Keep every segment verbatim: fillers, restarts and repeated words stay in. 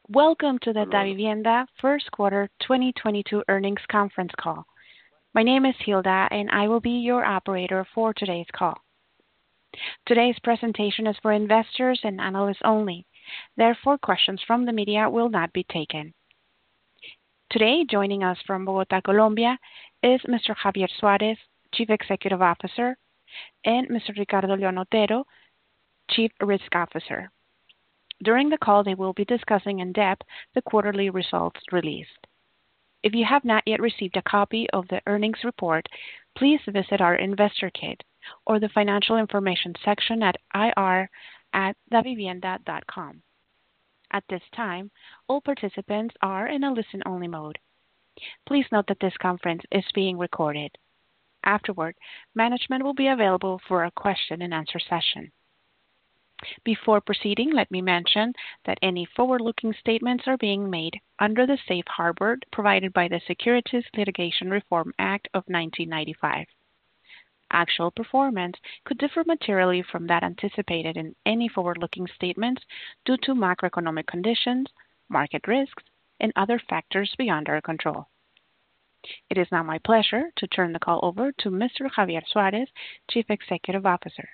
Welcome to the Aló, aló. Davivienda First Quarter twenty twenty-two Earnings Conference Call. My name is Hilda, and I will be your operator for today's call. Today's presentation is for investors and analysts only. Therefore, questions from the media will not be taken. Today, joining us from Bogotá, Colombia, is Mister Javier Suárez, Chief Executive Officer, and Mister Ricardo León Otero, Chief Risk Officer. During the call, they will be discussing in depth the quarterly results released. If you have not yet received a copy of the earnings report, please visit our investor kit or the financial information section at I R at davivienda dot com. At this time, all participants are in a listen-only mode. Please note that this conference is being recorded. Afterward, management will be available for a question and answer session. Before proceeding, let me mention that any forward-looking statements are being made under the safe harbor provided by the Securities Litigation Reform Act of nineteen ninety-five. Actual performance could differ materially from that anticipated in any forward-looking statements due to macroeconomic conditions, market risks, and other factors beyond our control. It is now my pleasure to turn the call over to Mister Javier Suárez, Chief Executive Officer.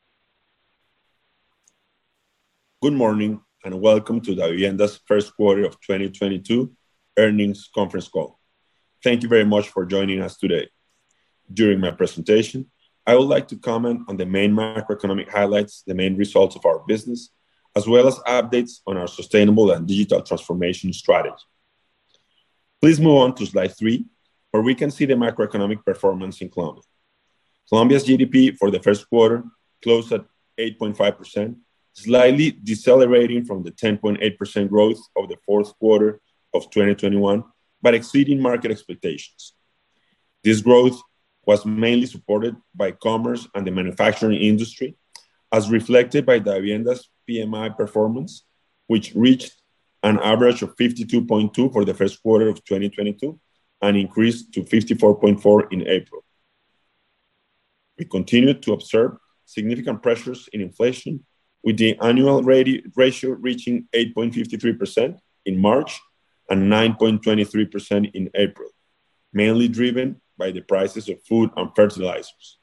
Good morning and welcome to Davivienda's first quarter of twenty twenty-two earnings conference call. Thank you very much for joining us today. During my presentation, I would like to comment on the main macroeconomic highlights, the main results of our business, as well as updates on our sustainable and digital transformation strategy. Please move on to slide three, where we can see the macroeconomic performance in Colombia. Colombia's G D P for the first quarter closed at eight point five percent, slightly decelerating from the ten point eight percent growth of the fourth quarter of twenty twenty-one, but exceeding market expectations. This growth was mainly supported by commerce and the manufacturing industry, as reflected by Davivienda's P M I performance, which reached an average of fifty-two point two for the first quarter of twenty twenty-two and increased to fifty-four point four in April. We continued to observe significant pressures in inflation, with the annual ratio reaching eight point five three percent in March and nine point two three percent in April, mainly driven by the prices of food and fertilizers.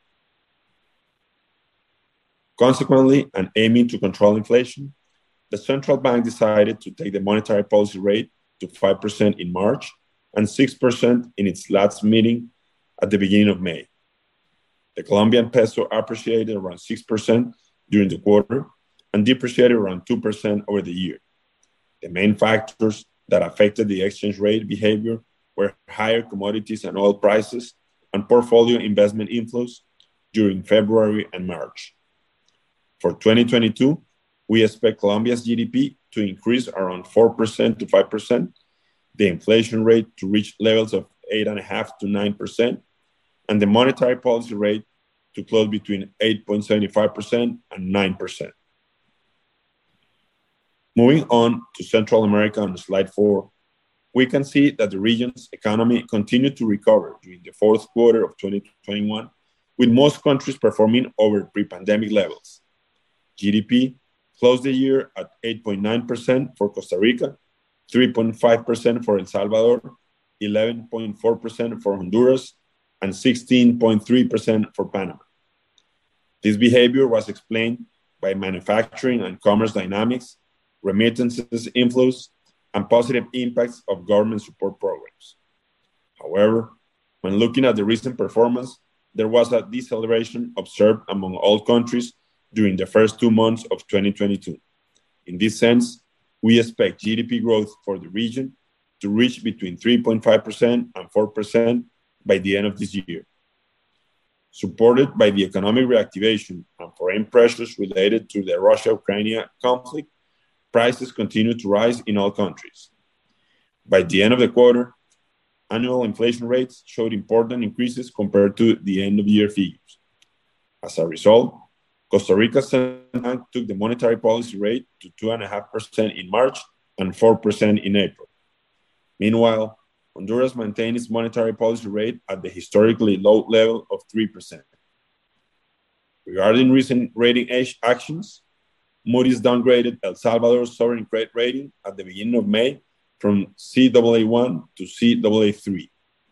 Consequently, and aiming to control inflation, the central bank decided to take the monetary policy rate to five percent in March and six percent in its last meeting at the beginning of May. The Colombian peso appreciated around six percent during the quarter and depreciated around two percent over the year. The main factors that affected the exchange rate behavior were higher commodities and oil prices and portfolio investment inflows during February and March. For twenty twenty-two, we expect Colombia's G D P to increase around four percent to five percent, the inflation rate to reach levels of eight point five to nine percent, and the monetary policy rate to close between eight point seven five percent and nine percent. Moving on to Central America on slide four, we can see that the region's economy continued to recover during the fourth quarter of twenty twenty-one, with most countries performing over pre-pandemic levels. G D P closed the year at eight point nine percent for Costa Rica, three point five percent for El Salvador, eleven point four percent for Honduras, and sixteen point three percent for Panama. This behavior was explained by manufacturing and commerce dynamics, remittances inflows, and positive impacts of government support programs. However, when looking at the recent performance, there was a deceleration observed among all countries during the first two months of twenty twenty-two. In this sense, we expect G D P growth for the region to reach between three point five percent and four percent by the end of this year. Supported by the economic reactivation and foreign pressures related to the Russia-Ukraine conflict, prices continue to rise in all countries. By the end of the quarter, annual inflation rates showed important increases compared to the end-of-year figures. As a result, Costa Rica's central bank took the monetary policy rate to two point five percent in March and four percent in April. Meanwhile, Honduras maintained its monetary policy rate at the historically low level of three percent. Regarding recent rating actions, Moody's downgraded El Salvador's sovereign credit rating at the beginning of May from C A A one to C A A three.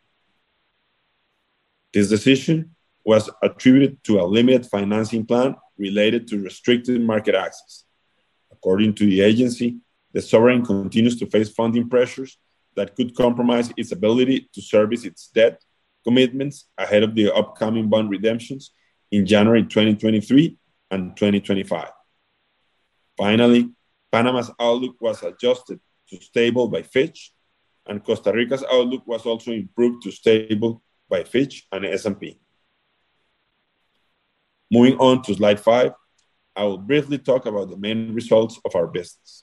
This decision was attributed to a limited financing plan related to restricted market access. According to the agency, the sovereign continues to face funding pressures that could compromise its ability to service its debt commitments ahead of the upcoming bond redemptions in January twenty twenty-three and twenty twenty-five. Finally, Panama's outlook was adjusted to stable by Fitch, and Costa Rica's outlook was also improved to stable by Fitch and S and P. Moving on to slide five, I will briefly talk about the main results of our business.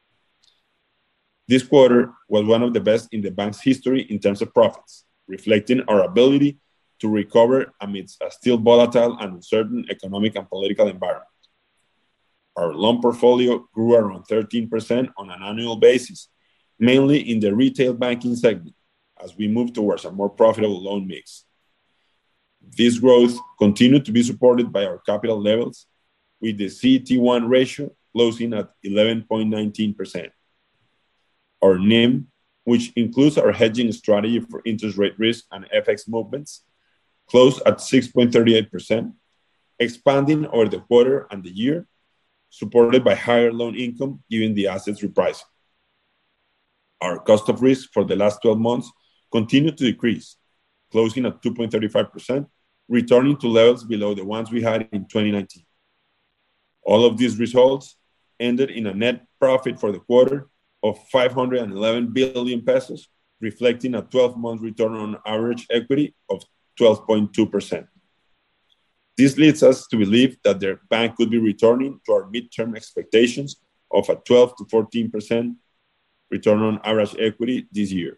This quarter was one of the best in the bank's history in terms of profits, reflecting our ability to recover amidst a still volatile and uncertain economic and political environment. Our loan portfolio grew around thirteen percent on an annual basis, mainly in the retail banking segment, as we move towards a more profitable loan mix. This growth continued to be supported by our capital levels, with the C E T one ratio closing at eleven point one nine percent. Our N I M, which includes our hedging strategy for interest rate risk and F X movements, closed at six point three eight percent, expanding over the quarter and the year, supported by higher loan income given the assets repricing. Our cost of risk for the last twelve months continued to decrease, closing at two point three five percent, returning to levels below the ones we had in twenty nineteen. All of these results ended in a net profit for the quarter of five hundred eleven billion pesos, reflecting a twelve-month return on average equity of twelve point two percent. This leads us to believe that the bank could be returning to our midterm expectations of a twelve to fourteen percent return on average equity this year.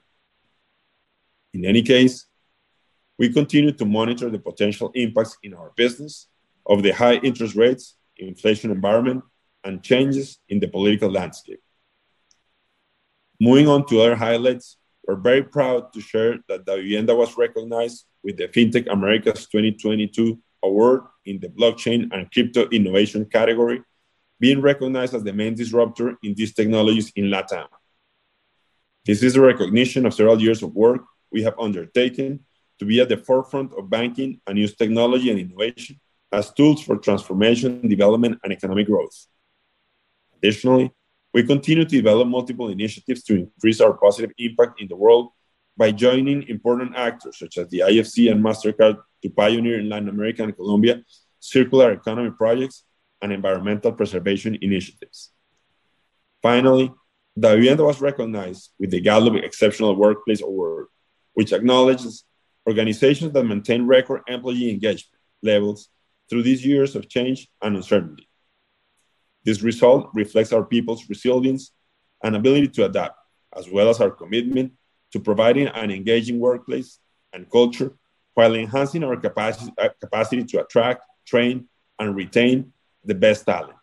In any case, we continue to monitor the potential impacts in our business of the high interest rates, inflation environment, and changes in the political landscape. Moving on to other highlights, we're very proud to share that Davivienda was recognized with the FinTech Americas twenty twenty-two award in the blockchain and crypto innovation category, being recognized as the main disruptor in these technologies in LATAM. This is a recognition of several years of work we have undertaken to be at the forefront of banking and use technology and innovation as tools for transformation, development, and economic growth. Additionally, we continue to develop multiple initiatives to increase our positive impact in the world by joining important actors such as the I F C and MasterCard to pioneer in Latin America and Colombia circular economy projects and environmental preservation initiatives. Finally, Davivienda was recognized with the Gallup Exceptional Workplace Award, which acknowledges organizations that maintain record employee engagement levels through these years of change and uncertainty. This result reflects our people's resilience and ability to adapt, as well as our commitment to providing an engaging workplace and culture while enhancing our capacity, uh, capacity to attract, train, and retain the best talent.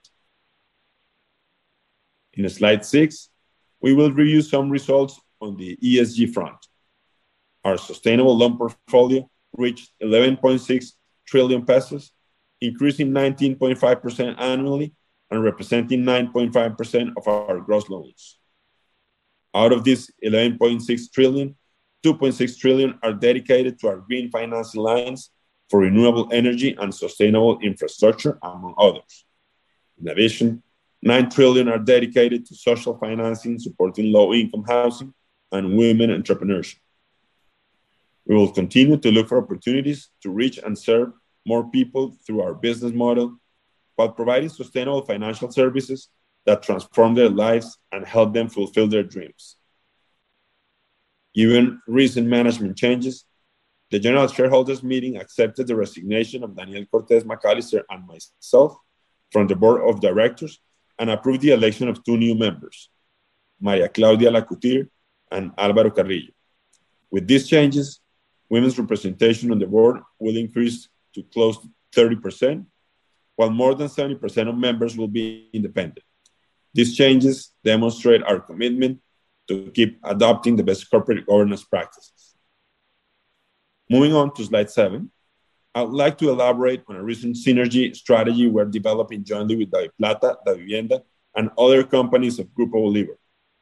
In slide six, we will review some results on the E S G front. Our sustainable loan portfolio reached eleven point six trillion pesos, increasing nineteen point five percent annually and representing nine point five percent of our gross loans. Out of this eleven point six trillion, two point six trillion are dedicated to our green financing lines for renewable energy and sustainable infrastructure, among others. In addition, nine trillion are dedicated to social financing, supporting low-income housing and women entrepreneurship. We will continue to look for opportunities to reach and serve more people through our business model, while providing sustainable financial services that transform their lives and help them fulfill their dreams. Given recent management changes, the General Shareholders Meeting accepted the resignation of Daniel Cortés McAllister and myself from the Board of Directors and approved the election of two new members, Maria Claudia Lacutir and Álvaro Carrillo. With these changes, women's representation on the board will increase to close to thirty percent, while more than seventy percent of members will be independent. These changes demonstrate our commitment to keep adopting the best corporate governance practices. Moving on to slide seven, I would like to elaborate on a recent synergy strategy we're developing jointly with DaviPlata, Davivienda, and other companies of Grupo Bolívar,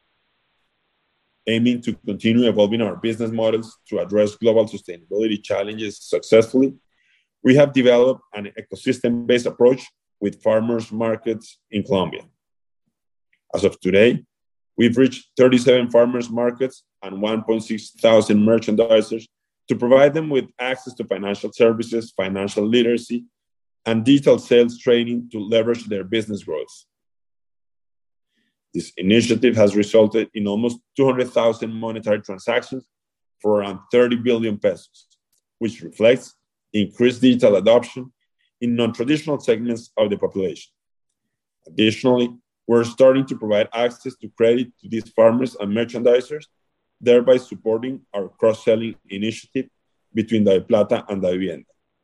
aiming to continue evolving our business models to address global sustainability challenges successfully. We have developed an ecosystem-based approach with farmers markets in Colombia. As of today, we've reached thirty-seven farmers markets and one point six thousand merchandisers to provide them with access to financial services, financial literacy, and digital sales training to leverage their business growth. This initiative has resulted in almost two hundred thousand monetary transactions for around thirty billion pesos, which reflects increased digital adoption in non-traditional segments of the population. Additionally, we're starting to provide access to credit to these farmers and merchandisers, thereby supporting our cross-selling initiative between DaviPlata and Davivienda.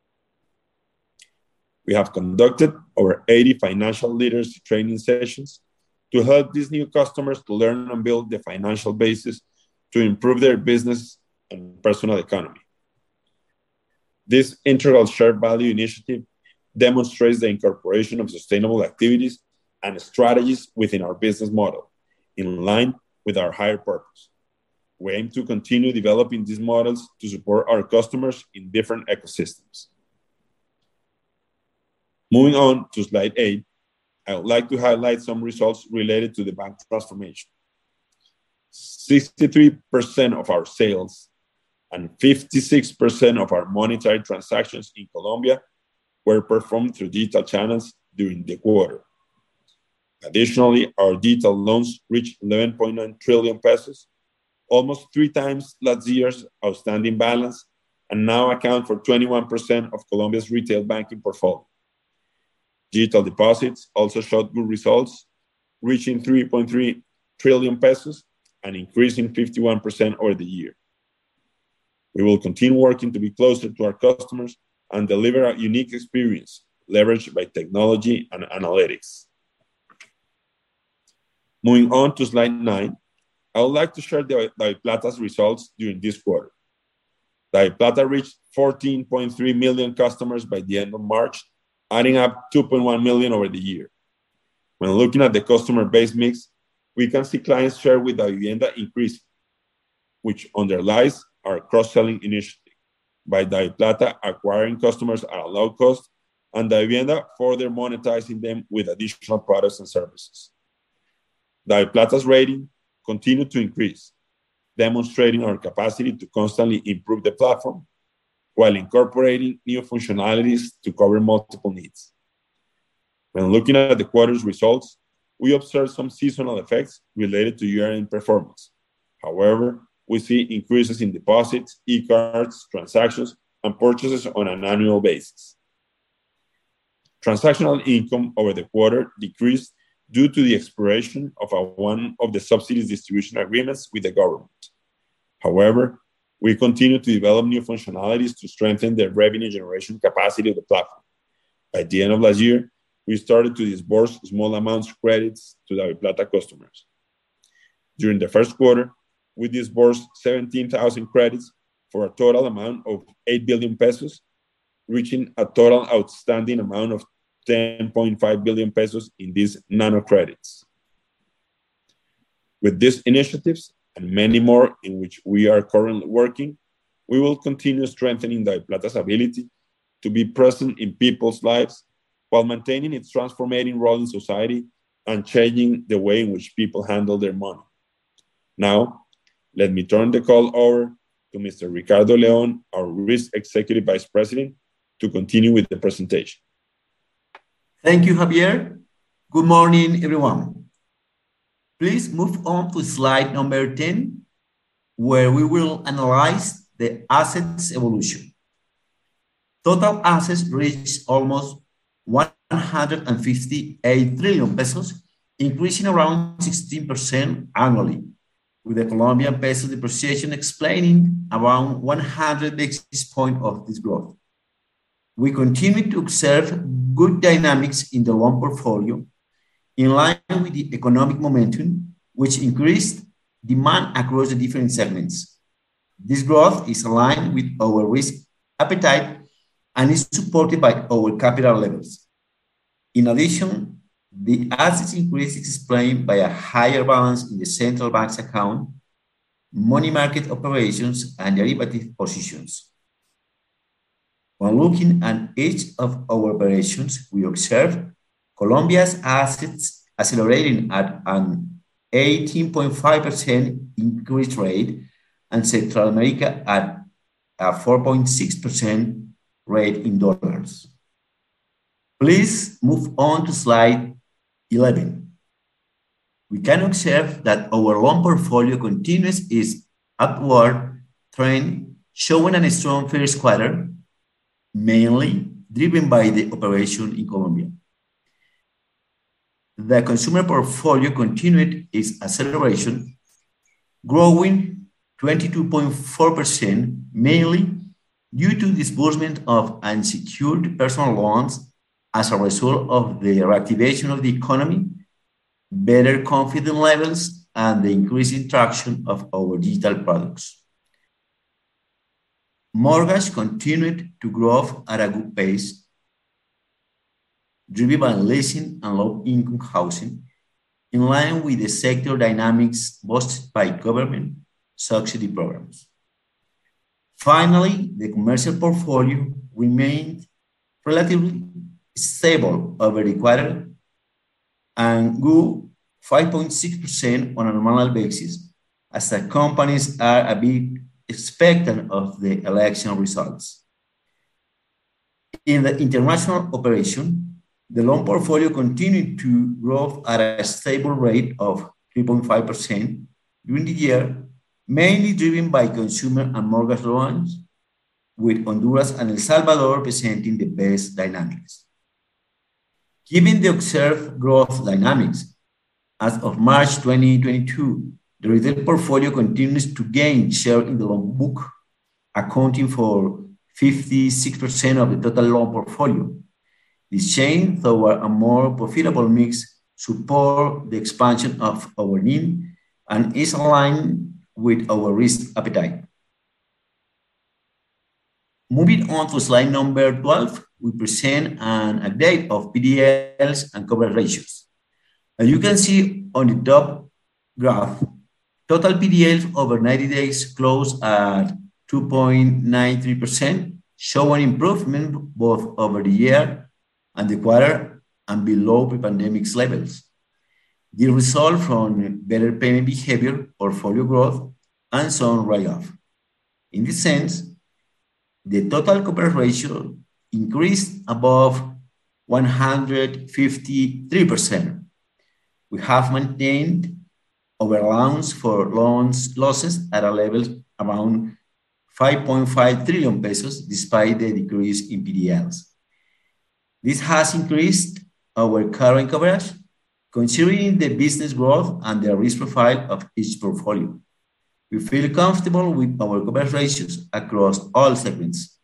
We have conducted over eighty financial literacy training sessions to help these new customers to learn and build the financial basis to improve their business and personal economy. This integral shared value initiative demonstrates the incorporation of sustainable activities and strategies within our business model, in line with our higher purpose. We aim to continue developing these models to support our customers in different ecosystems. Moving on to slide eight, I would like to highlight some results related to the bank transformation. sixty-three percent of our sales and fifty-six percent of our monetary transactions in Colombia were performed through digital channels during the quarter. Additionally, our digital loans reached eleven point nine trillion pesos, almost three times last year's outstanding balance, and now account for twenty-one percent of Colombia's retail banking portfolio. Digital deposits also showed good results, reaching three point three trillion pesos and increasing fifty-one percent over the year. We will continue working to be closer to our customers and deliver a unique experience leveraged by technology and analytics. Moving on to slide nine, I would like to share DaviPlata's results during this quarter. DaviPlata reached fourteen point three million customers by the end of March, adding up two point one million over the year. When looking at the customer base mix, we can see clients share with Davivienda increasing, which underlies our cross-selling initiative by DaviPlata acquiring customers at a low cost and Davivienda further monetizing them with additional products and services. DaviPlata's rating continued to increase, demonstrating our capacity to constantly improve the platform while incorporating new functionalities to cover multiple needs. When looking at the quarter's results, we observed some seasonal effects related to year-end performance. However, we see increases in deposits, e-cards, transactions, and purchases on an annual basis. Transactional income over the quarter decreased due to the expiration of a, one of the subsidies distribution agreements with the government. However, we continue to develop new functionalities to strengthen the revenue generation capacity of the platform. By the end of last year, we started to disburse small amounts of credits to DaviPlata customers. During the first quarter, we disbursed seventeen thousand credits for a total amount of eight billion pesos, reaching a total outstanding amount of ten point five billion pesos in these nano credits. With these initiatives and many more in which we are currently working, we will continue strengthening DaviPlata's ability to be present in people's lives while maintaining its transformating role in society and changing the way in which people handle their money. Now, let me turn the call over to Mister Ricardo León, our Risk Executive Vice President, to continue with the presentation. Thank you, Javier. Good morning, everyone. Please move on to slide number ten, where we will analyze the assets evolution. Total assets reached almost one hundred fifty-eight trillion pesos, increasing around sixteen percent annually, with the Colombian peso depreciation explaining around one hundred basis points of this growth. We continue to observe good dynamics in the loan portfolio, in line with the economic momentum, which increased demand across the different segments. This growth is aligned with our risk appetite and is supported by our capital levels. In addition, the assets increase is explained by a higher balance in the central bank's account, money market operations, and derivative positions. When looking at each of our operations, we observe Colombia's assets accelerating at an eighteen point five percent increase rate and Central America at a four point six percent rate in dollars. Please move on to slide eleven. We can observe that our loan portfolio continues its upward trend, showing a strong first quarter, mainly driven by the operation in Colombia. The consumer portfolio continued its acceleration, growing twenty-two point four percent, mainly due to disbursement of unsecured personal loans as a result of the reactivation of the economy, better confidence levels, and the increasing traction of our digital products. Mortgage continued to grow at a good pace, driven by leasing and low-income housing, in line with the sector dynamics boosted by government subsidy programs. Finally, the commercial portfolio remained relatively stable over the quarter and grew five point six percent on a nominal basis, as the companies are a bit expectant of the election results. In the international operation, the loan portfolio continued to grow at a stable rate of three point five percent during the year, mainly driven by consumer and mortgage loans, with Honduras and El Salvador presenting the best dynamics. Given the observed growth dynamics, as of March twenty twenty-two, the retail portfolio continues to gain share in the loan book, accounting for fifty-six percent of the total loan portfolio. This change toward a more profitable mix supports the expansion of our N I M and is aligned with our risk appetite. Moving on to slide number twelve, we present an update of P D Ls and coverage ratios. As you can see on the top graph, total P D Ls over ninety days closed at two point nine three percent, showing improvement both over the year and the quarter and below pre-pandemic levels. The result from better payment behavior, portfolio growth, and some write-off. In this sense, the total coverage ratio increased above one hundred fifty-three percent. We have maintained our allowance for loans losses at a level around five point five trillion pesos, despite the decrease in P D Ls. This has increased our current coverage, considering the business growth and the risk profile of each portfolio. We feel comfortable with our coverage ratios across all segments.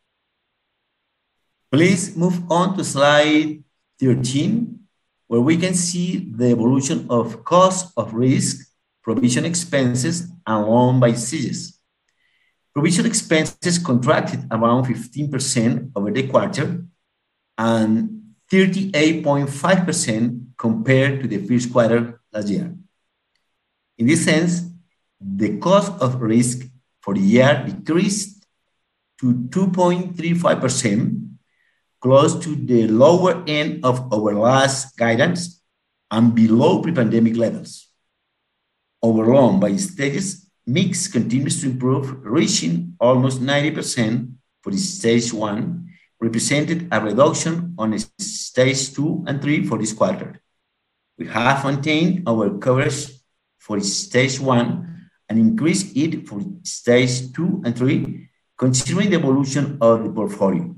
Please move on to slide thirteen, where we can see the evolution of cost of risk, provision expenses, and loan by stages. Provision expenses contracted around fifteen percent over the quarter and thirty-eight point five percent compared to the first quarter last year. In this sense, the cost of risk for the year decreased to two point three five percent, close to the lower end of our last guidance and below pre-pandemic levels. Our loan by stages mix continues to improve, reaching almost ninety percent for the stage one, represented a reduction on stage two and three for this quarter. We have maintained our coverage for stage one and increased it for stage two and three, considering the evolution of the portfolio.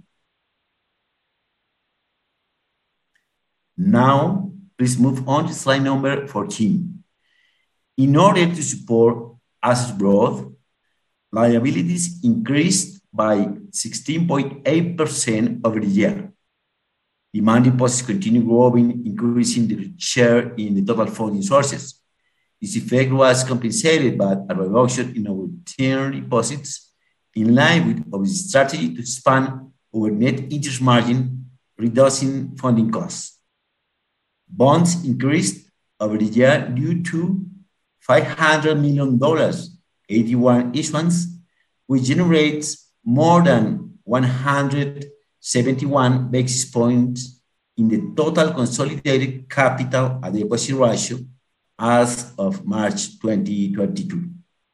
Now, please move on to slide number fourteen. In order to support asset growth, liabilities increased by sixteen point eight percent over the year. Demand deposits continue growing, increasing the share in the total funding sources. This effect was compensated by a reduction in our term deposits, in line with our strategy to expand our net interest margin, reducing funding costs. Bonds increased over the year due to five hundred million dollars A D one issuance, which generates more than one hundred seventy-one basis points in the total consolidated capital adequacy ratio as of March twenty twenty-two.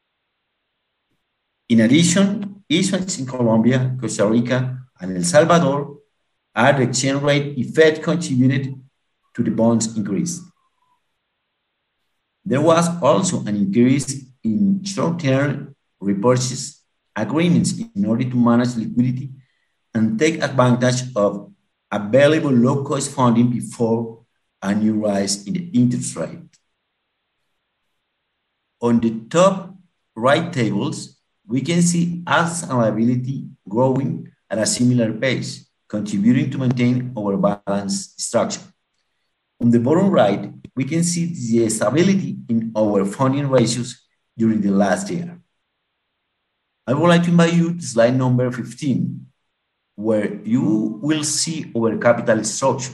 In addition, issuance in Colombia, Costa Rica, and El Salvador at the exchange rate effect contributed to the bonds increase. There was also an increase in short-term repurchase agreements in order to manage liquidity and take advantage of available low-cost funding before a new rise in the interest rate. On the top right tables, we can see asset and liability growing at a similar pace, contributing to maintain our balanced structure. On the bottom right, we can see the stability in our funding ratios during the last year. I would like to invite you to slide number fifteen, where you will see our capital structure.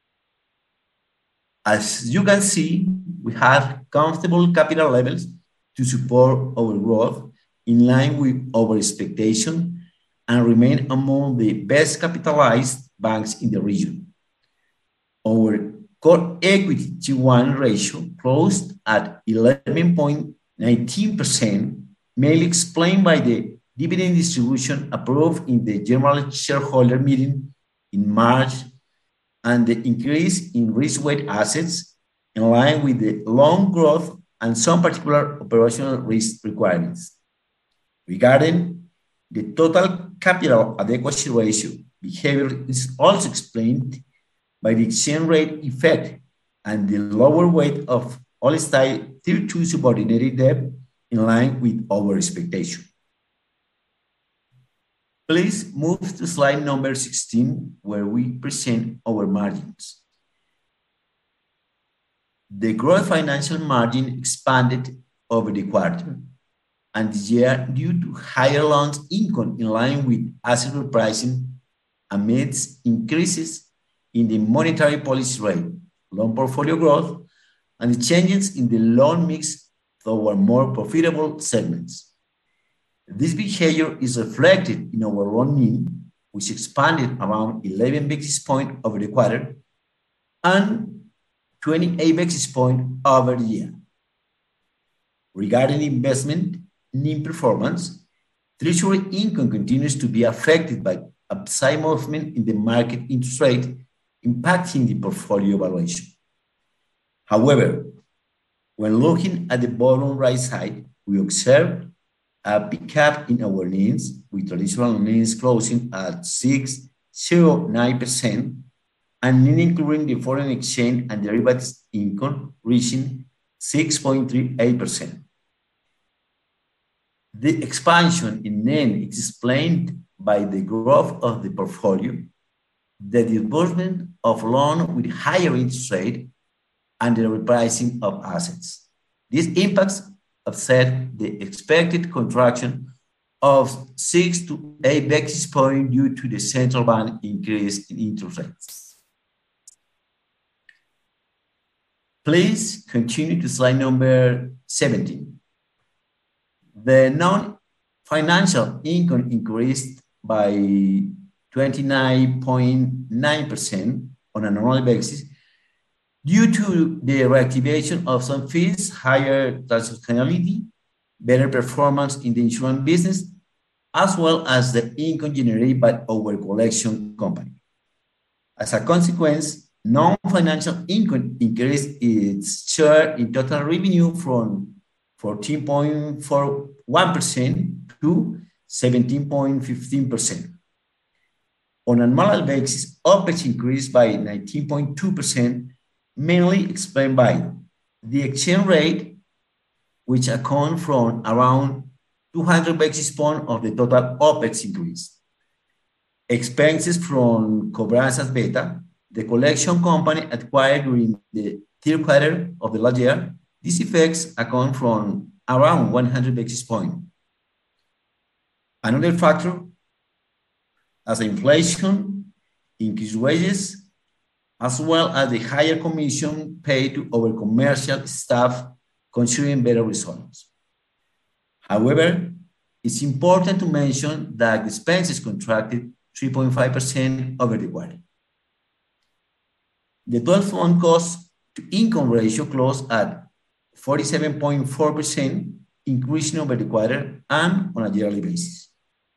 As you can see, we have comfortable capital levels to support our growth in line with our expectation and remain among the best capitalized banks in the region. Our core equity Tier one ratio closed at eleven point one nine percent, mainly explained by the dividend distribution approved in the general shareholder meeting in March and the increase in risk-weighted assets in line with the loan growth and some particular operational risk requirements. Regarding the total capital adequacy ratio, behavior is also explained by the exchange rate effect and the lower weight of all-style Tier two subordinated debt in line with our expectation. Please move to slide number sixteen, where we present our margins. The gross financial margin expanded over the quarter and the year due to higher loans income in line with asset repricing amidst increases in the monetary policy rate, loan portfolio growth, and the changes in the loan mix toward more profitable segments. This behavior is reflected in our loan N I M, which expanded around eleven basis points over the quarter and twenty-eight basis points over the year. Regarding investment N I M performance, treasury income continues to be affected by upside movement in the market interest rate, impacting the portfolio valuation. However, when looking at the bottom right side, we observe a pickup in our N I Ms, with traditional N I Ms closing at six point zero nine percent, and N I M including the foreign exchange and derivatives income reaching six point three eight percent. The expansion in N I M is explained by the growth of the portfolio, the disbursement of loans with higher interest rate, and the repricing of assets. These impacts offset the expected contraction of six to eight basis points due to the central bank increase in interest rates. Please continue to slide number seventeen. The non-financial income increased by twenty-nine point nine percent on an annual basis due to the reactivation of some fees, higher transactionality, better performance in the insurance business, as well as the income generated by our collection company. As a consequence, non-financial income increased its share in total revenue from fourteen point four one percent to seventeen point one five percent. On an annual basis, OpEx increased by nineteen point two percent, mainly explained by the exchange rate, which account from around two hundred basis points of the total OpEx increase. Expenses from Cobranzas Beta, the collection company acquired during the third quarter of the last year. These effects account from around one hundred basis points. Another factor as inflation, increased wages, as well as the higher commission paid to our commercial staff considering better results. However, it's important to mention that expenses contracted three point five percent over the quarter. The twelve-month cost-to-income ratio closed at forty-seven point four percent, increasing over the quarter and on a yearly basis.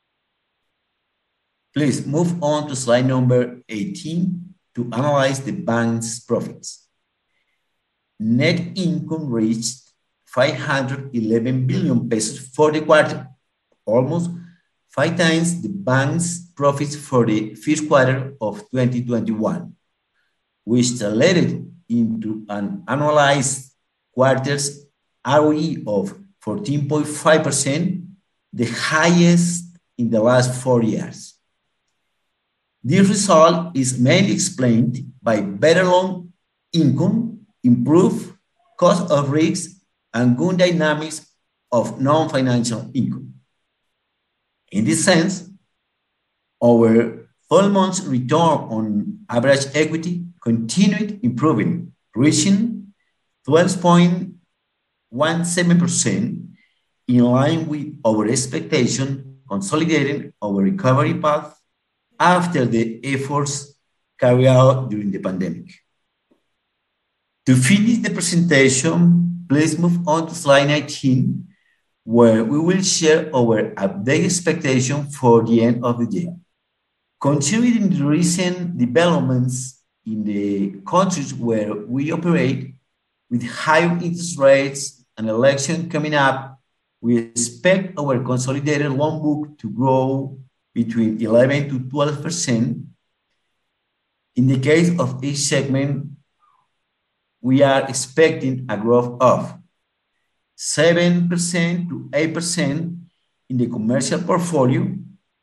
Please move on to slide number eighteen to analyze the bank's profits. Net income reached five hundred eleven billion pesos for the quarter, almost five times the bank's profits for the first quarter of twenty twenty-one, which translated into an annualized quarter's R O E of fourteen point five percent, the highest in the last four years. This result is mainly explained by better loan income, improved cost of risk, and good dynamics of non-financial income. In this sense, our twelve months return on average equity continued improving, reaching twelve point one seven percent, in line with our expectation, consolidating our recovery path after the efforts carried out during the pandemic. To finish the presentation, please move on to slide nineteen, where we will share our updated expectation for the end of the year. Considering the recent developments in the countries where we operate, with higher interest rates and election coming up, we expect our consolidated loan book to grow between eleven to twelve percent. In the case of each segment, we are expecting a growth of seven percent to eight percent in the commercial portfolio,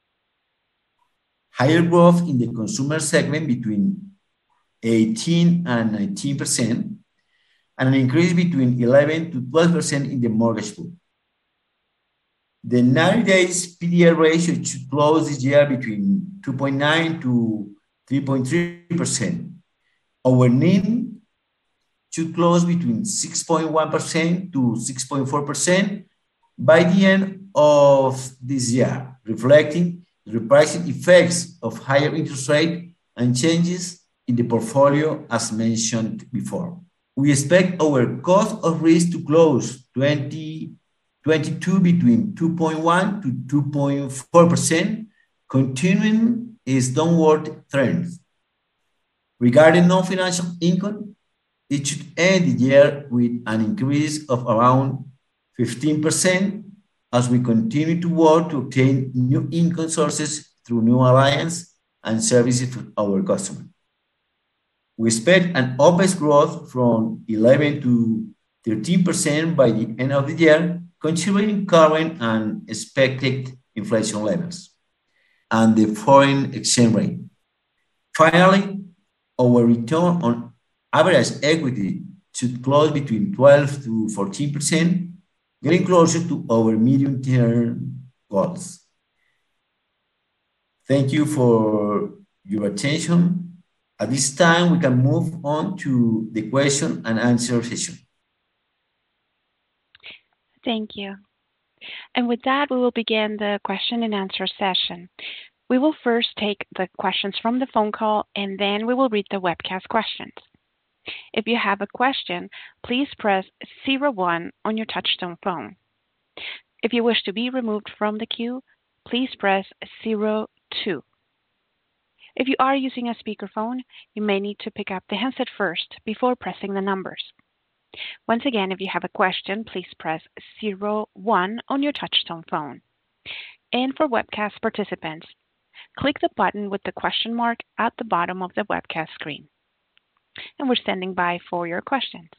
higher growth in the consumer segment between eighteen and nineteen percent, and an increase between eleven to twelve percent in the mortgage book. The ninety days P D L ratio should close this year between two point nine to three point three percent. Our N I M should close between six point one percent to six point four percent by the end of this year, reflecting the repricing effects of higher interest rate and changes in the portfolio as mentioned before. We expect our cost of risk to close twenty twenty-two between two point one to two point four percent, continuing its downward trend. Regarding non-financial income, it should end the year with an increase of around fifteen percent as we continue to work to obtain new income sources through new alliance and services to our customers. We expect an OpEx growth from eleven to thirteen percent by the end of the year, considering current and expected inflation levels and the foreign exchange rate. Finally, our return on average equity should close between twelve to fourteen percent, getting closer to our medium-term goals. Thank you for your attention. At this time, we can move on to the question and answer session. Thank you. And with that, we will begin the question and answer session. We will first take the questions from the phone call, and then we will read the webcast questions. If you have a question, please press zero one on your touchtone phone. If you wish to be removed from the queue, please press zero two. If you are using a speakerphone, you may need to pick up the handset first before pressing the numbers. Once again, if you have a question, please press zero one on your touchtone phone. And for webcast participants, click the button with the question mark at the bottom of the webcast screen. And we're standing by for your questions.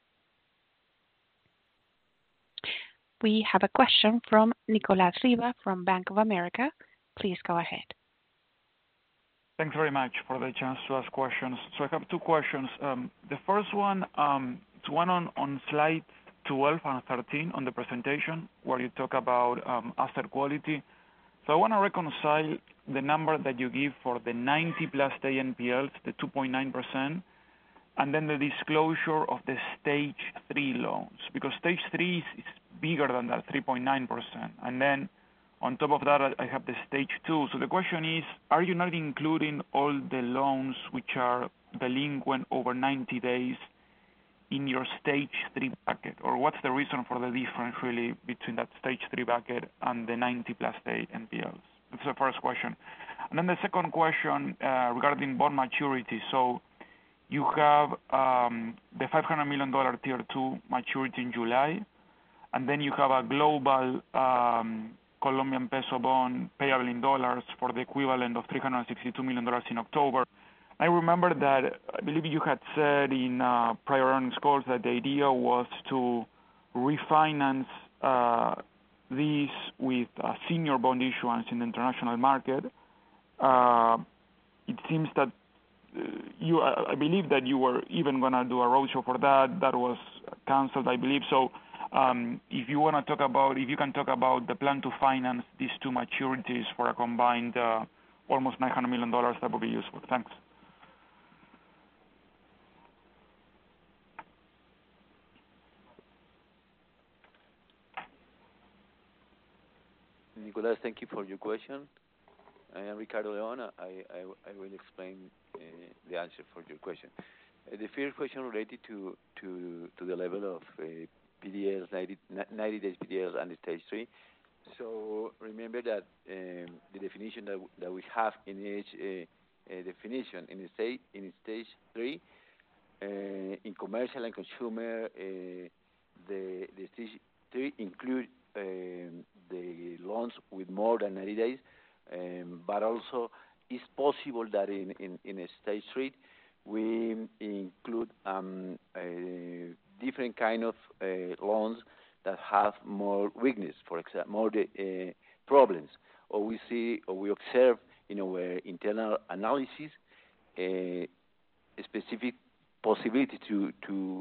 We have a question from Nicolas Riva from Bank of America. Please go ahead. Thanks very much for the chance to ask questions. So I have two questions. Um, the first one, um, it's one on, on slides twelve and thirteen on the presentation, where you talk about um, asset quality. So I want to reconcile the number that you give for the ninety plus day N P Ls, the two point nine percent, and then the disclosure of the stage three loans, because stage three is, is bigger than that, three point nine percent. And then on top of that, I have the stage two. So the question is, are you not including all the loans which are delinquent over ninety days in your stage three bucket? Or what's the reason for the difference really between that stage three bucket and the ninety plus day N P Ls? That's the first question. And then the second question uh, regarding bond maturity. So you have um, the five hundred million dollars tier two maturity in July, and then you have a global um, Colombian peso bond payable in dollars for the equivalent of three hundred sixty-two million dollars in October. I remember that I believe you had said in uh, prior earnings calls that the idea was to refinance uh, these with uh, senior bond issuance in the international market. Uh, it seems that uh, you, I believe that you were even going to do a roadshow for that. That was canceled, I believe. So um, if you want to talk about, if you can talk about the plan to finance these two maturities for a combined uh, almost nine hundred million dollars, that would be useful. Thanks. Nicolas, thank you for your question. I am Ricardo Leon. I, I, I will explain uh, the answer for your question. Uh, the first question related to to, to the level of uh, P D Ls, ninety, ninety days P D Ls and stage three. So remember that um, the definition that, that we have in each uh, uh, definition in stage in stage three, uh, in commercial and consumer, uh, the the stage three include um, the loans with more than ninety days, um, but also it's possible that in, in, in a stage three we include um, a different kind of uh, loans that have more weakness, for example, more the, uh, problems, or we see or we observe in our internal analysis uh, a specific possibility to to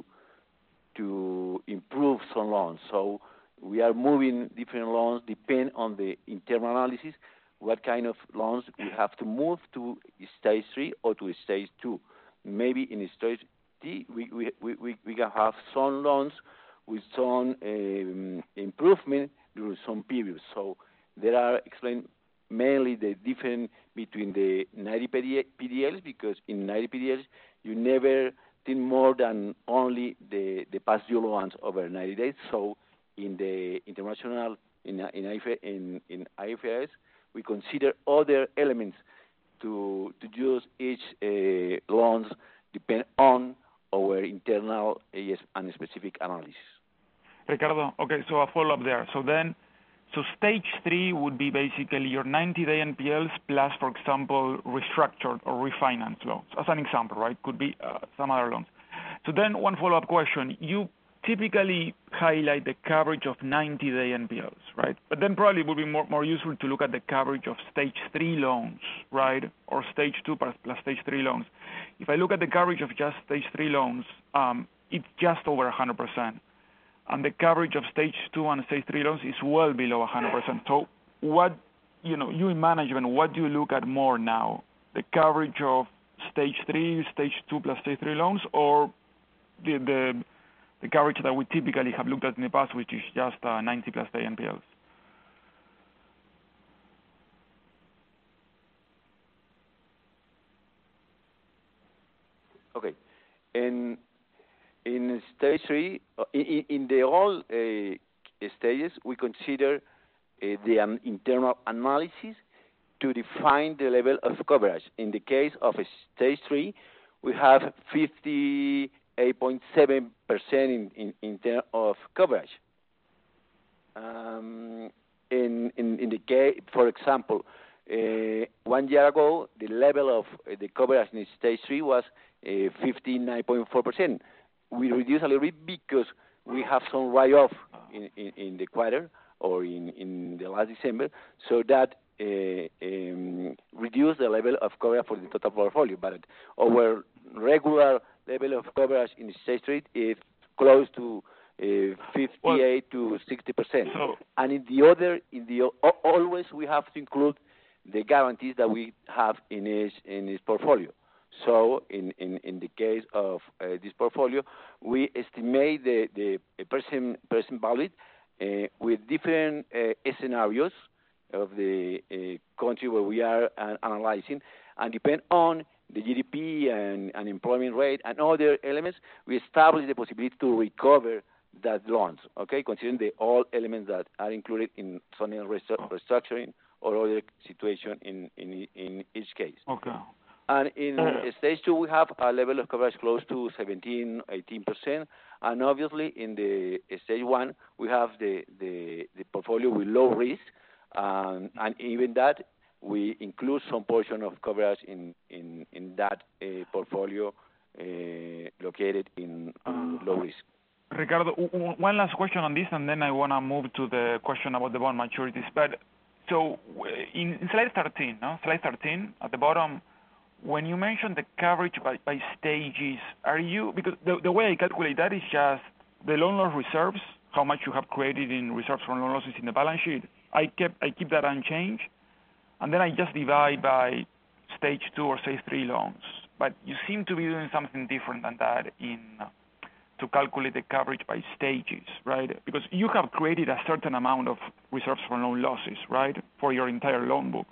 to improve some loans. So we are moving different loans depend on the internal analysis, what kind of loans we have to move to stage three or to stage two. Maybe in stage three, we, we, we, we can have some loans with some um, improvement during some periods. So there are explained mainly the difference between the ninety P D Ls, because in ninety P D Ls, you never think more than only the, the past due loans over ninety days. So in the international, in in, in, in I F R S, we consider other elements to to use each uh, loans depend on our internal uh, and specific analysis. Ricardo, okay, so a follow-up there. So then, so stage three would be basically your ninety-day N P Ls plus, for example, restructured or refinanced loans, as an example, right? Could be uh, some other loans. So then one follow-up question. You typically highlight the coverage of ninety-day N P Ls, right? But then probably it would be more, more useful to look at the coverage of stage three loans, right? Or stage two plus, plus stage three loans. If I look at the coverage of just stage three loans, um, it's just over one hundred percent. And the coverage of stage two and stage three loans is well below one hundred percent. So what, you know, you in management, what do you look at more now? The coverage of stage three, stage two plus stage three loans, or the, the the coverage that we typically have looked at in the past, which is just uh, ninety plus day N P Ls? Okay. In in stage three, in, in the all uh, stages, we consider uh, the um, internal analysis to define the level of coverage. In the case of stage three, we have fifty-eight point seven percent in, in, in terms of coverage. Um, in, in, in the case, for example, uh, one year ago, the level of uh, the coverage in stage three was uh, fifty-nine point four percent. We reduced a little bit because we have some write-off in, in, in the quarter or in, in the last December, so that uh, um, reduced the level of coverage for the total portfolio. But our regular level of coverage in stage three is close to uh, fifty-eight well, to sixty percent. So, And in the other, in the always we have to include the guarantees that we have in each in each portfolio. So in, in, in the case of uh, this portfolio, we estimate the the present present value uh, with different uh, scenarios of the uh, country where we are uh, analyzing, and depend on the G D P and unemployment rate and other elements, we establish the possibility to recover that loans, okay, considering the all elements that are included in some restructuring or other situation in, in, in each case. Okay. And in uh, stage two, we have a level of coverage close to seventeen, eighteen percent. And obviously, in the stage one, we have the, the, the portfolio with low risk, um, and even that, we include some portion of coverage in in, in that uh, portfolio uh, located in uh, low risk. Ricardo, one last question on this, and then I want to move to the question about the bond maturities. But so in, in slide thirteen, no? Slide thirteen, at the bottom, when you mention the coverage by, by stages, are you, because the, the way I calculate that is just the loan loss reserves, how much you have created in reserves from loan losses in the balance sheet. I kept I keep that unchanged, and then I just divide by stage two or stage three loans. But you seem to be doing something different than that in uh, to calculate the coverage by stages, right? Because you have created a certain amount of reserves for loan losses, right, for your entire loan book.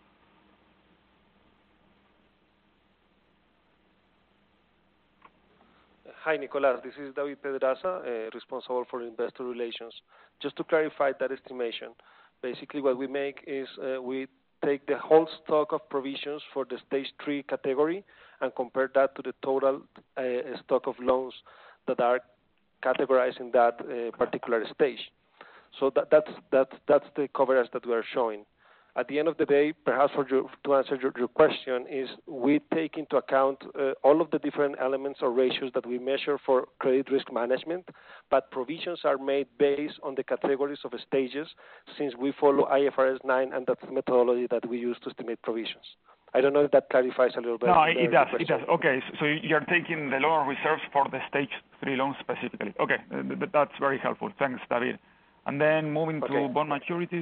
Hi, Nicolas. This is David Pedraza, uh, responsible for investor relations. Just to clarify that estimation, basically what we make is uh, we take the whole stock of provisions for the stage three category and compare that to the total uh, stock of loans that are categorized in that uh, particular stage. So that, that's, that's, that's the coverage that we are showing. At the end of the day, perhaps for your, to answer your, your question, is we take into account uh, all of the different elements or ratios that we measure for credit risk management, but provisions are made based on the categories of stages, since we follow I F R S nine, and that's the methodology that we use to estimate provisions. I don't know if that clarifies a little bit. No, it does. It does. Okay, so you're taking the loan reserves for the stage three loans specifically. Okay, that's very helpful. Thanks, David. And then moving okay. to bond maturities.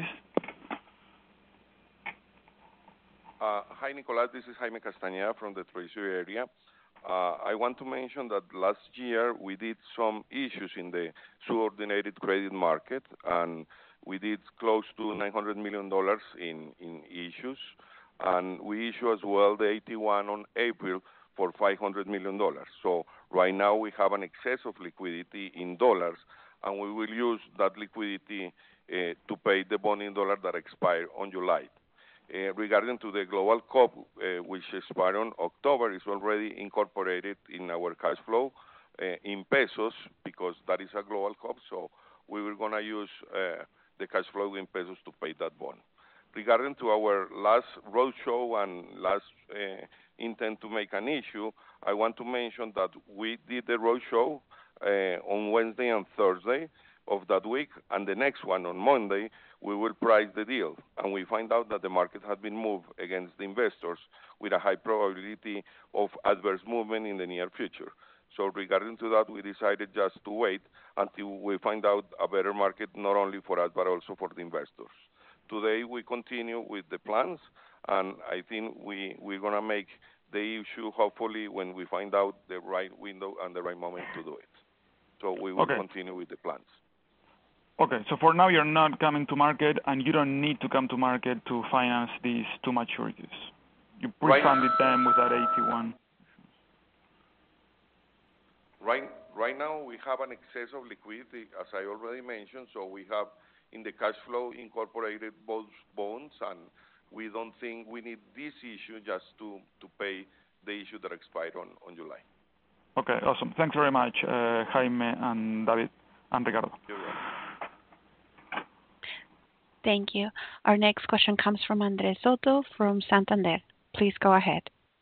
Uh, hi, Nicolas. This is Jaime Castañeda from the Treasury area. Uh, I want to mention that last year we did some issues in the subordinated credit market, and we did close to nine hundred million dollars in, in issues. And we issue as well the eighty-one on April for five hundred million dollars. So right now we have an excess of liquidity in dollars, and we will use that liquidity uh, to pay the bond in dollars that expire on July. Uh, regarding to the global C O P, uh, which expired on October, is already incorporated in our cash flow uh, in pesos, because that is a global C O P, so we were going to use uh, the cash flow in pesos to pay that bond. Regarding to our last roadshow and last uh, intent to make an issue, I want to mention that we did the roadshow uh, on Wednesday and Thursday of that week, and the next one on Monday, we will price the deal. And we find out that the market has been moved against the investors with a high probability of adverse movement in the near future. So regarding to that, we decided just to wait until we find out a better market, not only for us, but also for the investors. Today, we continue with the plans, and I think we, we're going to make the issue, hopefully, when we find out the right window and the right moment to do it. So we will okay. continue with the plans. Okay, so for now, you're not coming to market, and you don't need to come to market to finance these two maturities. You pre-funded right. them with that eighty-one. Right, right now, we have an excess of liquidity, as I already mentioned, so we have in the cash flow incorporated both bonds, and we don't think we need this issue just to, to pay the issue that expired on, on July. Okay, awesome. Thanks very much, uh, Jaime and David and Ricardo. You're welcome. Thank you. Our next question comes from Andres Soto from Santander. Please go ahead.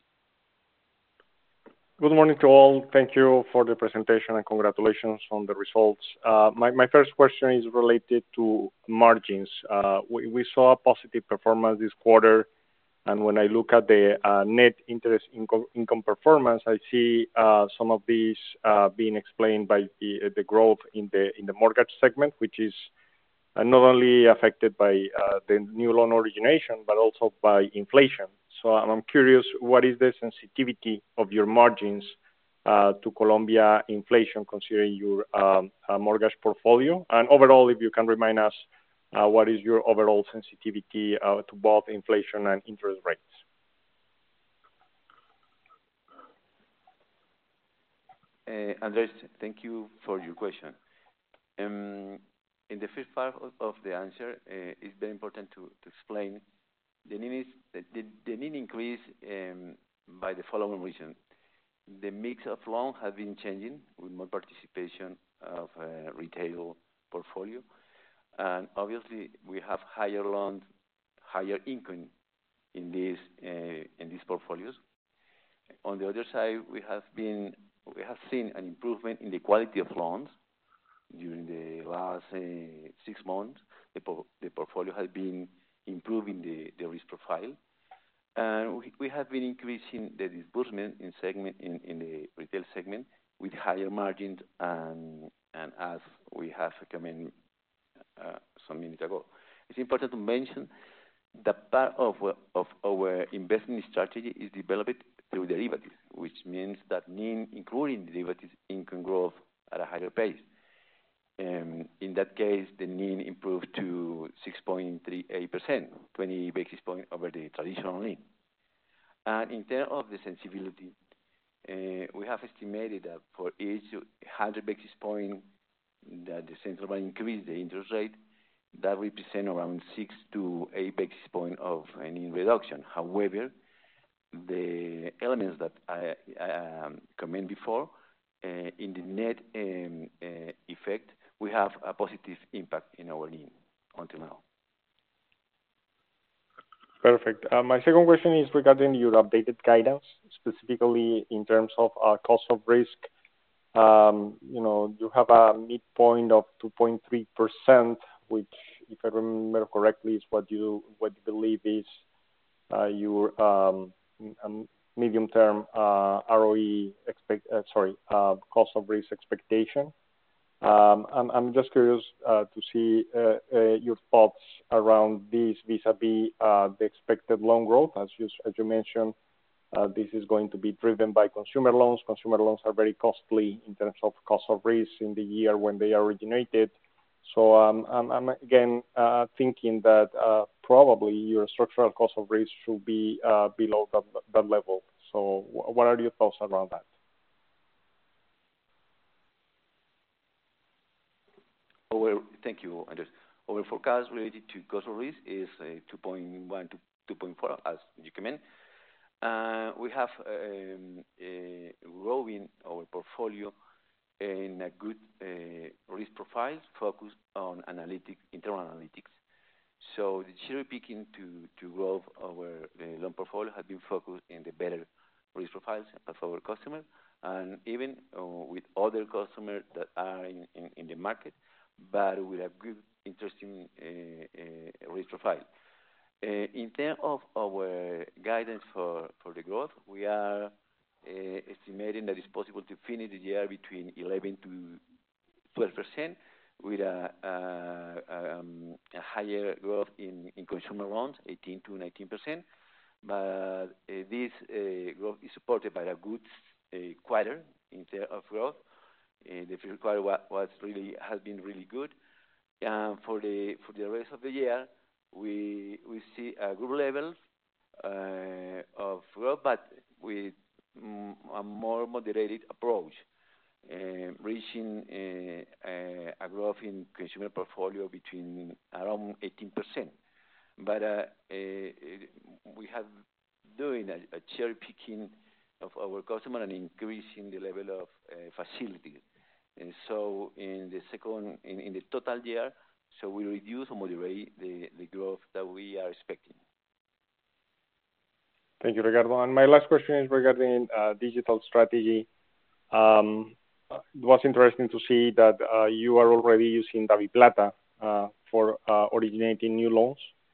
Good morning to all. Thank you for the presentation and congratulations on the results. Uh, my, my first question is related to margins. Uh, we, we saw a positive performance this quarter And when I look at the uh, net interest income, income performance, I see uh, some of these uh, being explained by the, the growth in the in the mortgage segment, which is uh, not only affected by uh, the new loan origination, but also by inflation. So I'm curious, what is the sensitivity of your margins uh, to Colombia inflation, considering your um, uh, mortgage portfolio? And overall, if you can remind us, Uh, what is your overall sensitivity uh, to both inflation and interest rates? Uh, Andres, thank you for your question. Um, in the first part of, of the answer, uh, it's very important to, to explain the N I M, is, the, the N I M increase um, by the following reason. The mix of loans has been changing with more participation of uh, retail portfolio. And obviously, we have higher loans, higher income in these uh, in these portfolios. On the other side, we have been we have seen an improvement in the quality of loans during the last uh, six months. The, po the portfolio has been improving the, the risk profile, and we, we have been increasing the disbursement in segment in, in the retail segment with higher margins, and and as we have recommended Uh, some minutes ago. It's important to mention that part of, uh, of our investment strategy is developed through derivatives, which means that N I M, including derivatives, income growth at a higher pace. Um, in that case, the N I M improved to six point three eight percent, twenty basis points over the traditional N I M. And in terms of the sensibility, uh, we have estimated that for each one hundred basis point that the central bank increased the interest rate, that represent around six to eight basis points of any reduction. However, the elements that I, I um, commented before, uh, in the net um, uh, effect, we have a positive impact in our N I M until now. Perfect. Uh, my second question is regarding your updated guidance, specifically in terms of uh, cost of risk. Um, you know, you have a midpoint of two point three percent, which, if I remember correctly, is what you what you believe is uh, your um, um, medium-term uh, R O E expect uh, sorry uh, cost of risk expectation. Um, I'm I'm just curious uh, to see uh, uh, your thoughts around this vis-a-vis uh, the expected loan growth, as you as you mentioned. Uh, this is going to be driven by consumer loans. Consumer loans are very costly in terms of cost of risk in the year when they are originated. So um, I'm, I'm again uh, thinking that uh, probably your structural cost of risk should be uh, below that, that level. So what are your thoughts around that? Our, thank you, Andres. Our forecast related to cost of risk is uh, two point one to two point four, as you comment. Uh, we have um, uh, growing our portfolio in a good uh, risk profile focused on analytics, internal analytics. So the cherry picking to, to grow our uh, loan portfolio has been focused in the better risk profiles of our customers, and even uh, with other customers that are in, in, in the market, but with a good, interesting uh, uh, risk profile. Uh, in terms of our guidance for, for the growth, we are uh, estimating that it's possible to finish the year between eleven to twelve percent, with a, a, um, a higher growth in, in consumer loans, eighteen to nineteen percent. But uh, this uh, growth is supported by a good uh, quarter in terms of growth. Uh, the first quarter was, was really has been really good. And for the for the rest of the year, we we see a good level uh, of growth, but with mm, a more moderated approach, uh, reaching uh, uh, a growth in consumer portfolio between around eighteen percent. But uh, uh, we have doing a, a cherry picking of our customer and increasing the level of uh, facilities. And so in the second, in, in the total year, so we reduce or moderate the, the growth that we are expecting. Thank you, Ricardo. And my last question is regarding uh, digital strategy. Um, it was interesting to see that uh, you are already using DaviPlata uh, for uh, originating new loans.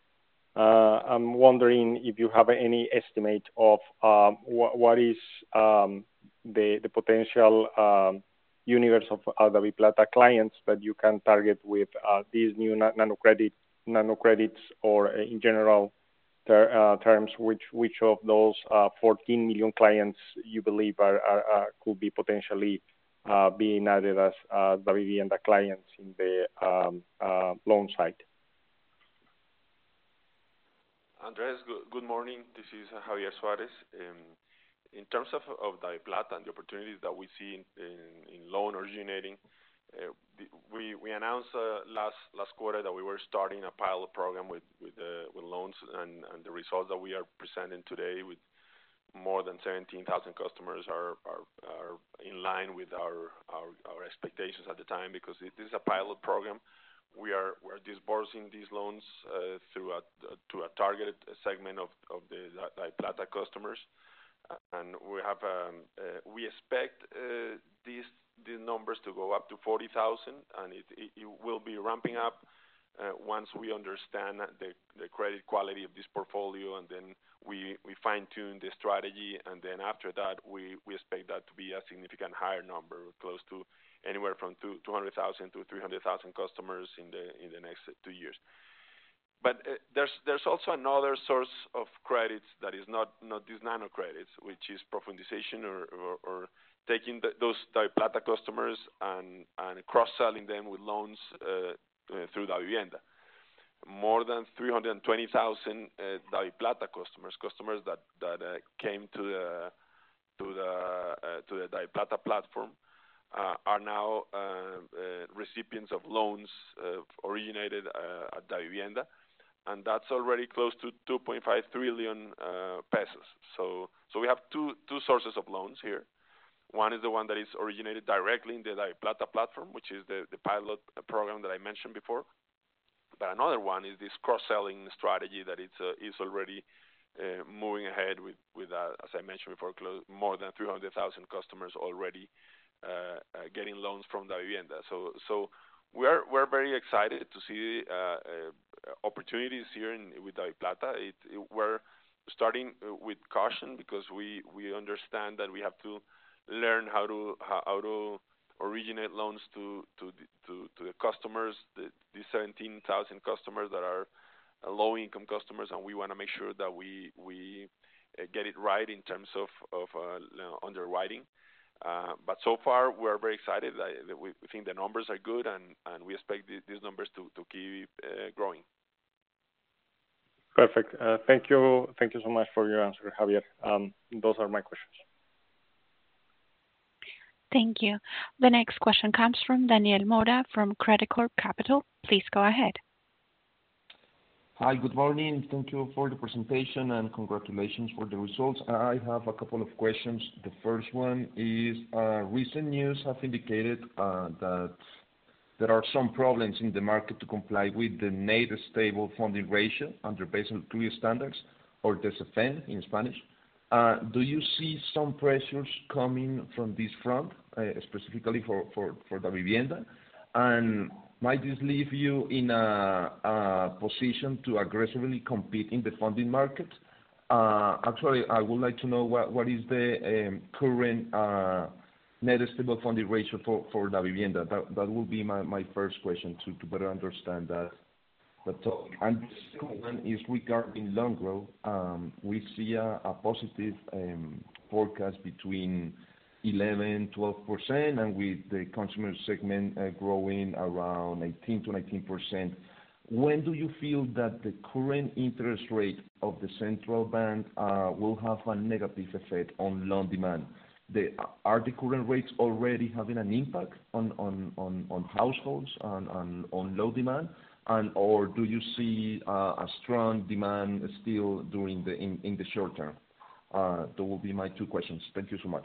Uh, I'm wondering if you have any estimate of um, wh- what is um, the the potential um, universe of uh, DaviPlata clients that you can target with uh, these new na- nano credit nano credits, or uh, in general ter- uh, terms, which which of those uh, fourteen million clients you believe are, are, are could be potentially uh, being added as uh, Davivienda clients in the um, uh, loan side? Andres, good, good morning. This is uh, Javier Suarez. Um, in terms of, of DaviPlata and the opportunities that we see in, in, in loan originating, uh, the, we we announced uh, last last quarter that we were starting a pilot program with with, uh, with loans, and, and the results that we are presenting today with more than seventeen thousand customers are, are are in line with our, our our expectations at the time, because it is a pilot program. We are we're disbursing these loans uh, through a to a targeted segment of, of the DaviPlata customers, and we have um, uh, we expect uh, these these numbers to go up to forty thousand, and it, it, it will be ramping up uh, once we understand the the credit quality of this portfolio, and then we we fine tune the strategy, and then after that we we expect that to be a significant higher number, close to anywhere from two hundred thousand to three hundred thousand customers in the in the next two years. But uh, there's there's also another source of credits that is not not these nano credits, which is profundization, or, or, or taking the, those DaviPlata customers and and cross-selling them with loans uh, uh, through Davivienda. More than three hundred twenty thousand uh, DaviPlata customers, customers that that uh, came to the to the uh, to the DaviPlata platform, Uh, are now uh, uh, recipients of loans uh, originated uh, at Davivienda, and that's already close to two point five trillion uh, pesos. So, so we have two two sources of loans here. One is the one that is originated directly in the DaviPlata platform, which is the, the pilot program that I mentioned before. But another one is this cross-selling strategy that it's uh, is already uh, moving ahead with with uh, as I mentioned before, close, more than three hundred thousand customers already Uh, uh, getting loans from Davivienda. So, so we're we're very excited to see uh, uh, opportunities here in, with DaviPlata. It, it, we're starting with caution, because we, we understand that we have to learn how to how, how to originate loans to to the, to, to the customers, the, the seventeen thousand customers that are uh, low-income customers, and we want to make sure that we we uh, get it right in terms of of uh, you know, underwriting. Uh, but so far, we're very excited. I, we think the numbers are good, and, and we expect the, these numbers to, to keep uh, growing. Perfect. Uh, thank you. Thank you so much for your answer, Javier. Um, those are my questions. Thank you. The next question comes from Daniel Mora from Credicorp Capital. Please go ahead. Hi, good morning. Thank you for the presentation and congratulations for the results. I have a couple of questions. The first one is, uh, recent news have indicated uh, that there are some problems in the market to comply with the net stable funding ratio under Basel three standards, or the S F N in Spanish. Uh, do you see some pressures coming from this front, uh, specifically for, for, for Davivienda? And might this leave you in a, a position to aggressively compete in the funding market? Uh, actually, I would like to know what, what is the um, current uh, net stable funding ratio for, for Davivienda. That, that will be my, my first question, to, to better understand that. But, and the second one is regarding loan growth. Um, we see a, a positive um, forecast between eleven, twelve percent, and with the consumer segment uh, growing around eighteen to nineteen percent. When do you feel that the current interest rate of the central bank uh, will have a negative effect on loan demand? The, are the current rates already having an impact on, on, on, on households and on, on low demand? And, or do you see uh, a strong demand still during the, in, in the short term? Uh, that will be my two questions. Thank you so much.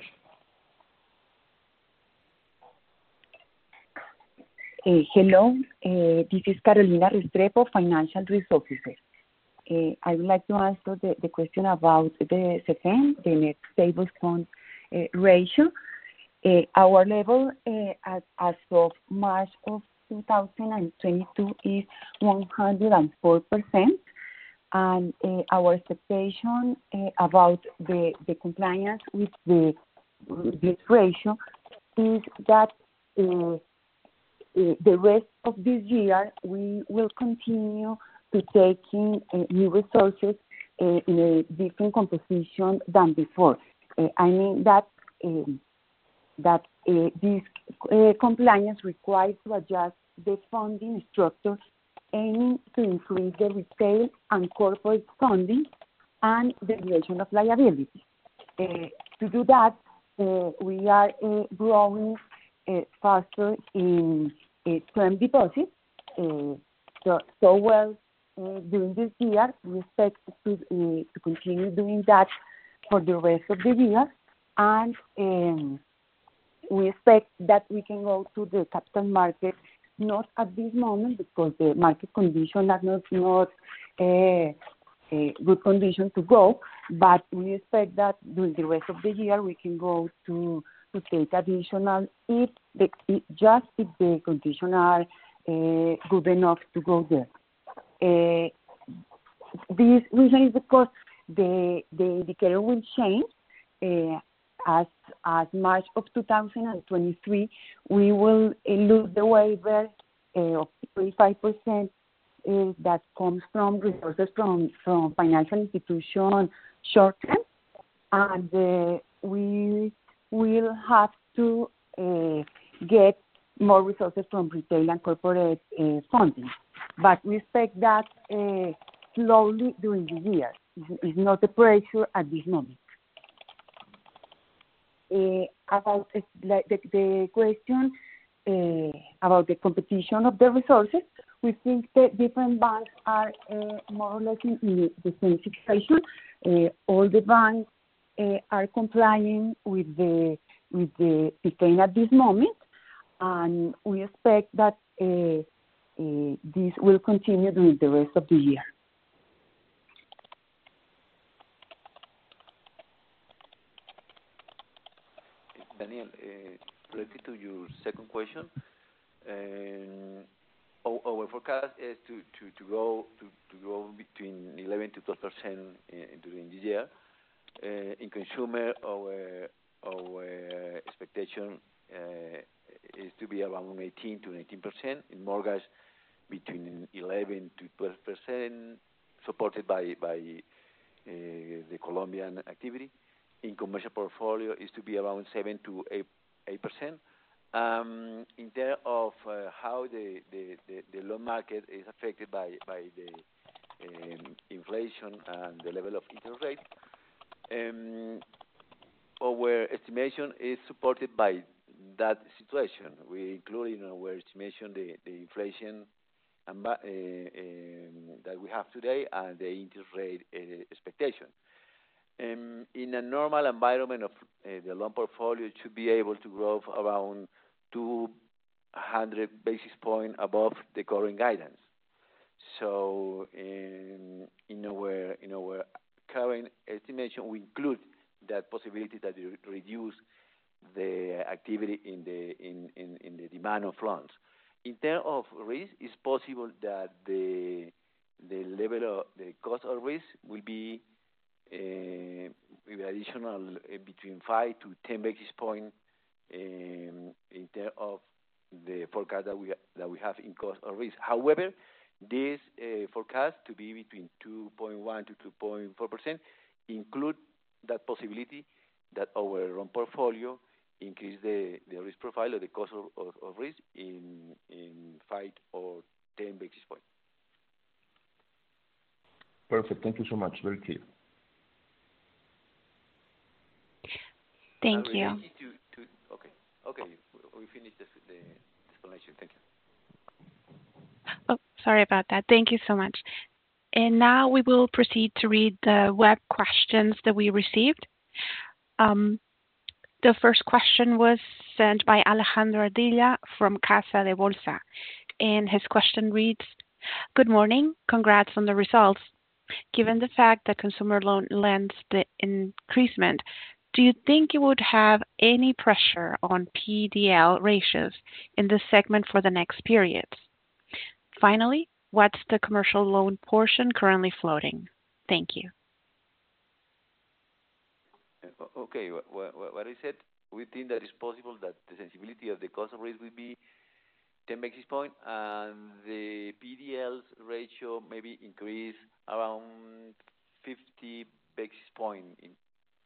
Uh, hello, uh, this is Carolina Restrepo, Financial Risk Officer. Uh, I would like to answer the, the question about the S F N, the net stable fund uh, ratio. Uh, our level uh, as, as of March of two thousand twenty-two is one hundred four percent, And uh, our expectation uh, about the, the compliance with the this ratio is that uh, uh, the rest of this year we will continue to take in uh, new resources uh, in a different composition than before. Uh, I mean that um, that uh, this uh, compliance requires to adjust the funding structure, aiming to increase the retail and corporate funding and the duration of liabilities. Uh, to do that, uh, we are uh, growing uh, faster in uh, term deposits. Uh, so, so well uh, during this year, we expect to, uh, to continue doing that for the rest of the year, and um, we expect that we can go to the capital market not at this moment because the market conditions are not, not uh, a good condition to go, but we expect that during the rest of the year we can go to to take additional if the if, just if the conditions are uh, good enough to go there. Uh, this reason is because the the indicator will change. Uh, as as March of two thousand twenty-three, we will uh, lose the waiver uh, of twenty-five percent uh, that comes from resources from, from financial institution short term, and uh, we will have to uh, get more resources from retail and corporate uh, funding. But we expect that uh, slowly during the year. It's, it's not a pressure at this moment. Uh, about uh, the, the question uh, about the competition of the resources, we think that different banks are uh, more or less in, in the same situation. Uh, all the banks uh, are complying with the with the P at this moment, and we expect that uh, uh, this will continue during the rest of the year. Daniel, uh, related to your second question, um, our, our forecast is to, to, to go to, to go between eleven to twelve percent during the year. Uh, in consumer, our our expectation uh, is to be around eighteen to nineteen percent. In mortgage, between eleven to twelve percent, supported by by uh, the Colombian activity. In commercial portfolio is to be around seven to eight percent. Um, in terms of uh, how the, the, the, the loan market is affected by, by the um, inflation and the level of interest rate, um, our estimation is supported by that situation. We include in our estimation the, the inflation and, uh, um, that we have today and the interest rate uh, expectation. Um, in a normal environment of uh, the loan portfolio, it should be able to grow around two hundred basis points above the current guidance. So, in, in our in our current estimation, we include that possibility that it reduce the activity in the in, in, in the demand of loans. In terms of risk, it's possible that the the level of the cost of risk will be Uh, with additional uh, between five to ten basis points um, in terms of the forecast that we that we have in cost of risk. However, this uh, forecast to be between two point one to two point four percent include that possibility that our loan portfolio increase the, the risk profile or the cost of, of, of risk in in five or ten basis points. Perfect. Thank you so much. Very clear. Thank you. To, to, okay, okay, we finished the, the explanation. Thank you. Oh, sorry about that. Thank you so much. And now we will proceed to read the web questions that we received. Um, the first question was sent by Alejandro Ardilla from Casa de Bolsa, and his question reads, "Good morning. Congrats on the results. Given the fact that consumer loan lends the increasement, do you think it would have any pressure on P D L ratios in this segment for the next periods? Finally, what's the commercial loan portion currently floating? Thank you. Okay, what, what, what I said, we think that it's possible that the sensibility of the cost of risk will be ten basis points, and the P D Ls ratio maybe increase around fifty basis points in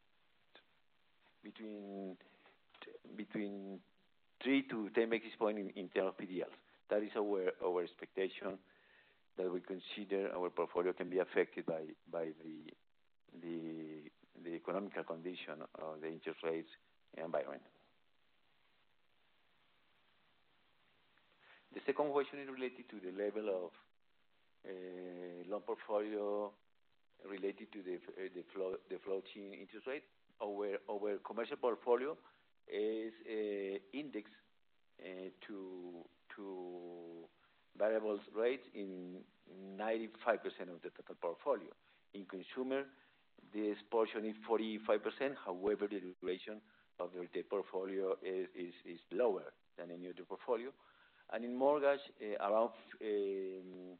between between three to ten basis points in, in terms of P D Ls. That is our our expectation, that we consider our portfolio can be affected by by the the the economic condition of the interest rates environment. The second question is related to the level of uh, loan portfolio related to the uh, the, flow, the floating interest rate. Our our commercial portfolio is uh, indexed uh, to to variable rates in ninety-five percent of the total portfolio. In consumer, this portion is forty-five percent. However, the duration of the retail portfolio is, is, is lower than any other portfolio. And in mortgage, uh, around um,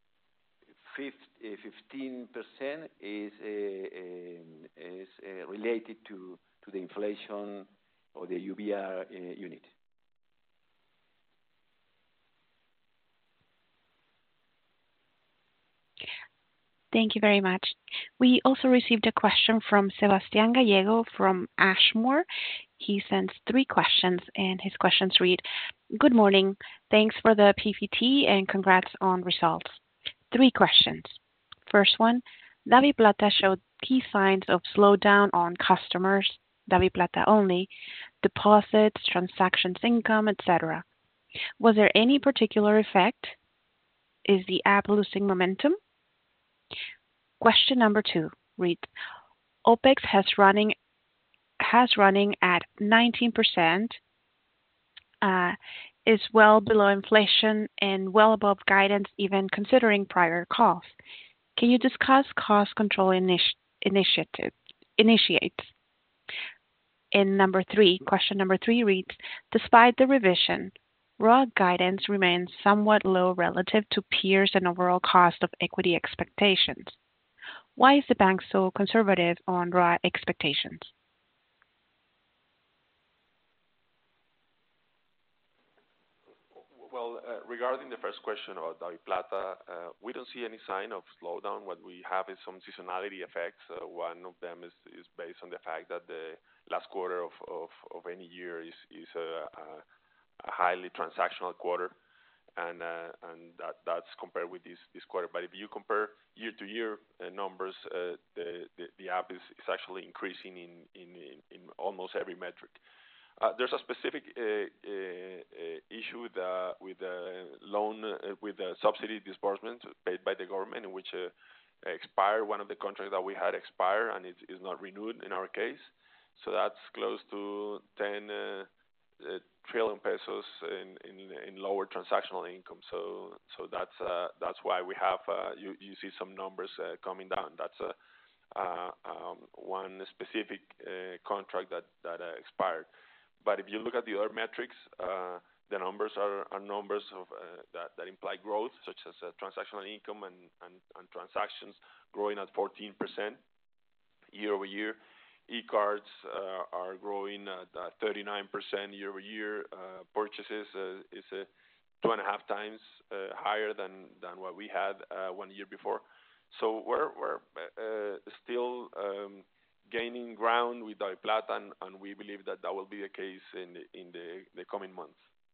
fifteen percent is, uh, um, is uh, related to, to the inflation or the U B R uh, unit. Thank you very much. We also received a question from Sebastián Gallego from Ashmore. He sends three questions, and his questions read, "Good morning. Thanks for the P P T and congrats on results. Three questions. First one, DaviPlata showed key signs of slowdown on customers, DaviPlata only, deposits, transactions income, et cetera. Was there any particular effect? Is the app losing momentum?" Question number two reads, OPEX has running has running at nineteen percent, uh, is well below inflation and well above guidance, even considering prior costs. Can you discuss cost control initi- initiative initiates? And number three, question number three reads, despite the revision, R O A guidance remains somewhat low relative to peers and overall cost of equity expectations. Why is the bank so conservative on R O A expectations? Well, uh, regarding the first question about DaviPlata, uh, we don't see any sign of slowdown. What we have is some seasonality effects. Uh, one of them is, is based on the fact that the last quarter of, of, of any year is, is a, a, a highly transactional quarter, and uh, and that, that's compared with this, this quarter. But if you compare year-to-year uh, numbers, uh, the, the the app is, is actually increasing in, in, in, in almost every metric. Uh, there's a specific uh, uh, uh, issue with uh, with uh, loan uh, with uh, subsidy disbursement paid by the government, in which uh, expired one of the contracts that we had expire, and it is not renewed in our case. So that's close to ten uh, uh, trillion pesos in, in in lower transactional income. So so that's uh, that's why we have uh, you you see some numbers uh, coming down. That's a uh, um, one specific uh, contract that that uh, expired. But if you look at the other metrics, uh, the numbers are, are numbers of, uh, that, that imply growth, such as uh, transactional income and, and, and transactions growing at fourteen percent year over year. E-cards uh, are growing at uh, thirty-nine percent year over year. Uh, purchases uh, is uh, two and a half times uh, higher than, than what we had uh, one year before. So we're, we're uh, still um, gaining ground with DaviPlata, and, and we believe that that will be the case in the, in the, the coming months.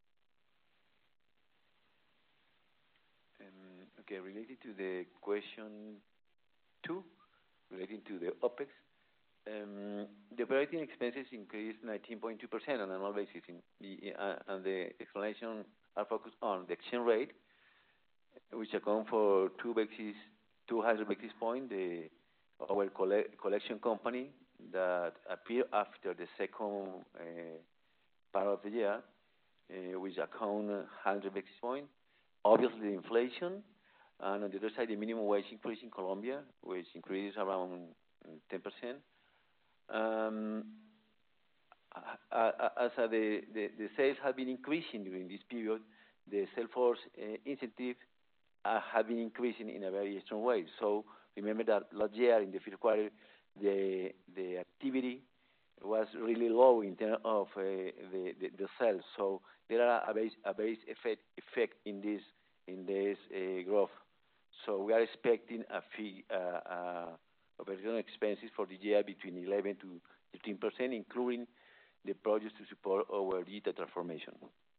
Um, okay, related to the question two, relating to the OPEX, um, the operating expenses increased nineteen point two percent on an annual basis, in the, uh, and the explanation are focused on the exchange rate, which account for two basis, two hundred basis points. The our colle collection company that appear after the second uh, part of the year, uh, which account one hundred basis points. Obviously, the inflation, and on the other side, the minimum wage increase in Colombia, which increased around ten percent. Um, as uh, the, the, the sales have been increasing during this period, the sales force uh, incentive uh, have been increasing in a very strong way. So remember that last year in the first quarter, the the activity was really low in terms of uh, the, the the sales. So there are a base a base effect effect in this in this uh, growth. So we are expecting a fee uh, uh, operational expenses for the year between eleven to thirteen percent, including the projects to support our digital transformation.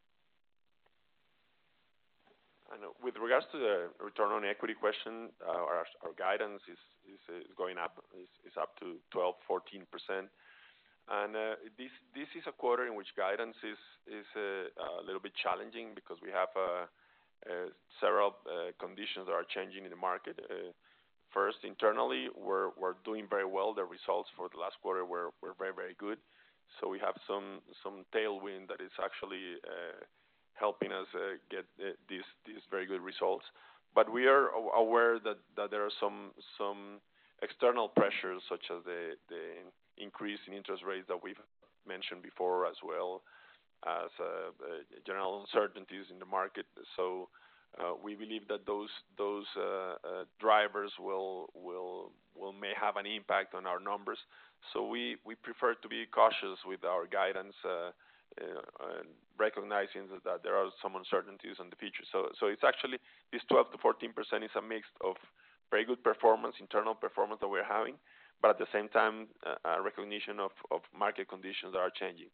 And with regards to the return on equity question, uh, our, our guidance is, is, is going up, is, is up to twelve, fourteen percent. And uh, this this is a quarter in which guidance is is uh, a little bit challenging because we have uh, uh, several uh, conditions that are changing in the market. Uh, first, internally, we're we're doing very well. The results for the last quarter were were very very good. So we have some some tailwind that is actually uh, helping us uh, get uh, these these very good results. But we are aware that, that there are some some external pressures such as the the increase in interest rates that we've mentioned before, as well as uh, uh, general uncertainties in the market. So uh, we believe that those those uh, uh, drivers will will will may have an impact on our numbers. So we, we prefer to be cautious with our guidance, uh, uh, recognizing that there are some uncertainties in the future. So so it's actually this twelve to fourteen percent is a mix of very good performance, internal performance that we're having, but at the same time, uh, a recognition of, of market conditions that are changing.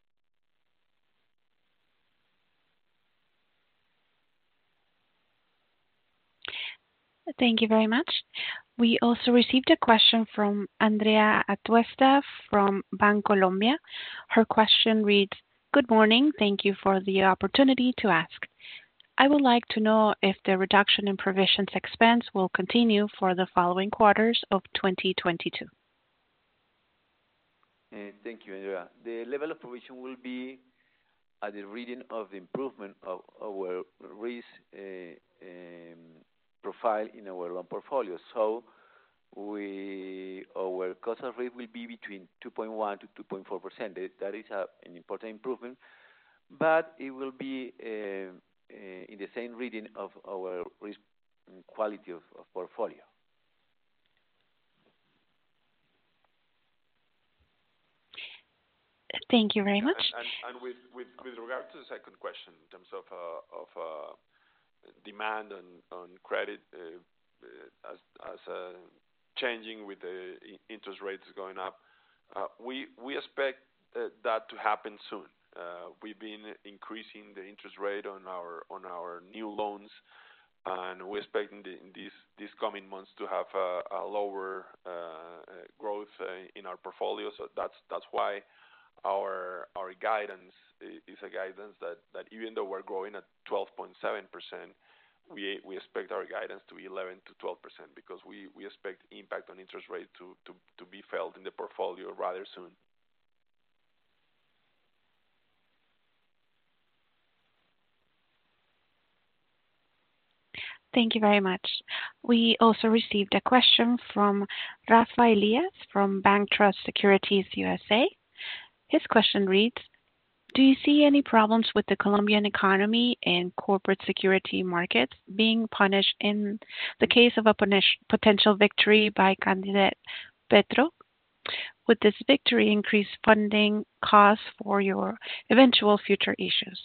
Thank you very much. We also received a question from Andrea Atuesta from Bancolombia. Her question reads, "Good morning. Thank you for the opportunity to ask. I would like to know if the reduction in provisions expense will continue for the following quarters of twenty twenty-two. Uh, thank you, Andrea. The level of provision will be at the reading of the improvement of our risk uh, um, profile in our loan portfolio. So we our cost of risk will be between two point one to two point four percent. That is a, an important improvement, but it will be uh, uh, in the same reading of our risk quality of, of portfolio. Thank you very much. And, and, and with, with, with regard to the second question, in terms of uh, of uh, demand on on credit, uh, uh, as as uh, changing with the interest rates going up, uh, we we expect uh, that to happen soon. Uh, we've been increasing the interest rate on our on our new loans, and we expect in, the, in these these coming months to have a, a lower uh, growth uh, in our portfolio. So that's that's why our our guidance is a guidance that, that even though we're growing at twelve point seven percent, we we expect our guidance to be eleven to twelve percent because we, we expect impact on interest rate to, to, to be felt in the portfolio rather soon. Thank you very much. We also received a question from Rafa Elias from Bank Trust Securities U S A. His question reads, "Do you see any problems with the Colombian economy and corporate security markets being punished in the case of a punish- potential victory by candidate Petro? Would this victory increase funding costs for your eventual future issues?"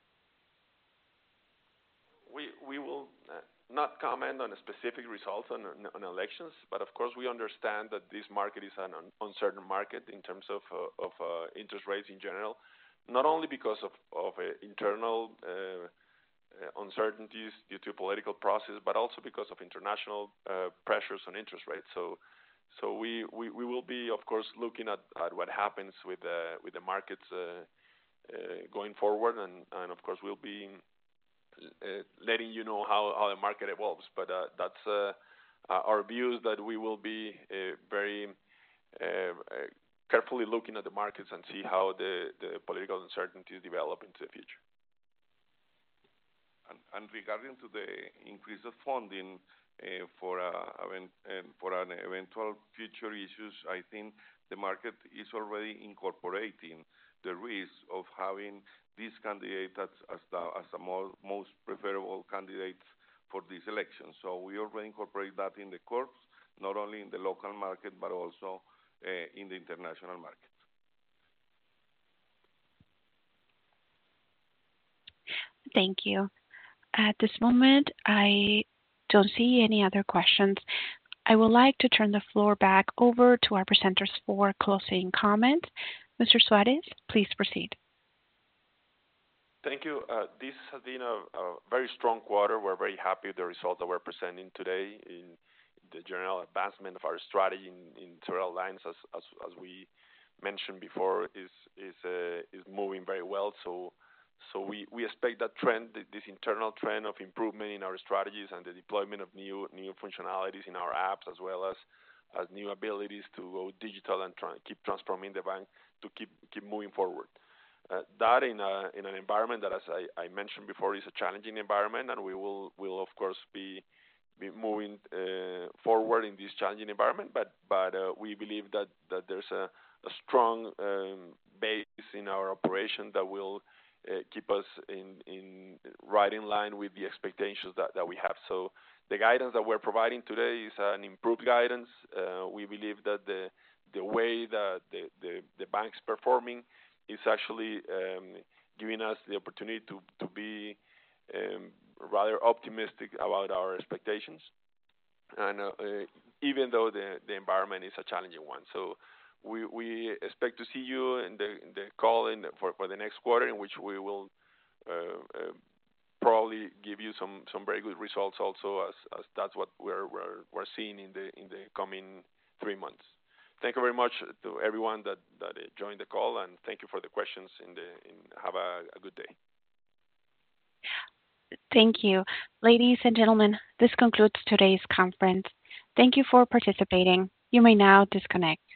We we will uh, not comment on specific results on, on elections, but of course we understand that this market is an uncertain market in terms of uh, of uh, interest rates in general, not only because of of uh, internal uh, uh, uncertainties due to political process, but also because of international uh, pressures on interest rates. So. So we, we, we will be, of course, looking at, at what happens with the with the markets uh, uh, going forward, and, and of course we'll be uh, letting you know how, how the market evolves. But uh, that's uh, our view is that we will be uh, very uh, carefully looking at the markets and see how the, the political uncertainties develop into the future. And, and regarding to the increase of funding. Uh, for, a, event, um, for an eventual future issues, I think the market is already incorporating the risk of having this candidate as, as the, as the more, most preferable candidates for this election. So we already incorporate that in the curves, not only in the local market, but also uh, in the international market. Thank you. At this moment, I don't see any other questions. I would like to turn the floor back over to our presenters for closing comments. Mister Suarez, please proceed. Thank you. Uh, this has been a, a very strong quarter. We're very happy with the results that we're presenting today in the general advancement of our strategy in, in several lines, as, as, as we mentioned before, is is uh, is moving very well. So so we, we expect that trend, this internal trend of improvement in our strategies and the deployment of new new functionalities in our apps, as well as as new abilities to go digital and try, keep transforming the bank to keep keep moving forward. Uh, that in a in an environment that, as I, I mentioned before, is a challenging environment, and we will will of course be be moving uh, forward in this challenging environment. But but uh, we believe that that there's a, a strong um, base in our operation that will uh, keep us in in right in line with the expectations that, that we have. So the guidance that we're providing today is an improved guidance. Uh, we believe that the the way that the the, the bank's performing is actually um, giving us the opportunity to, to be um, rather optimistic about our expectations, and uh, uh, even though the, the environment is a challenging one. So we, we expect to see you in the, in the call in the, for, for the next quarter, in which we will uh, uh, probably give you some, some very good results also, as, as that's what we're, we're, we're seeing in the, in the coming three months. Thank you very much to everyone that, that joined the call, and thank you for the questions. In the, in, have a, a good day. Thank you. Ladies and gentlemen, this concludes today's conference. Thank you for participating. You may now disconnect.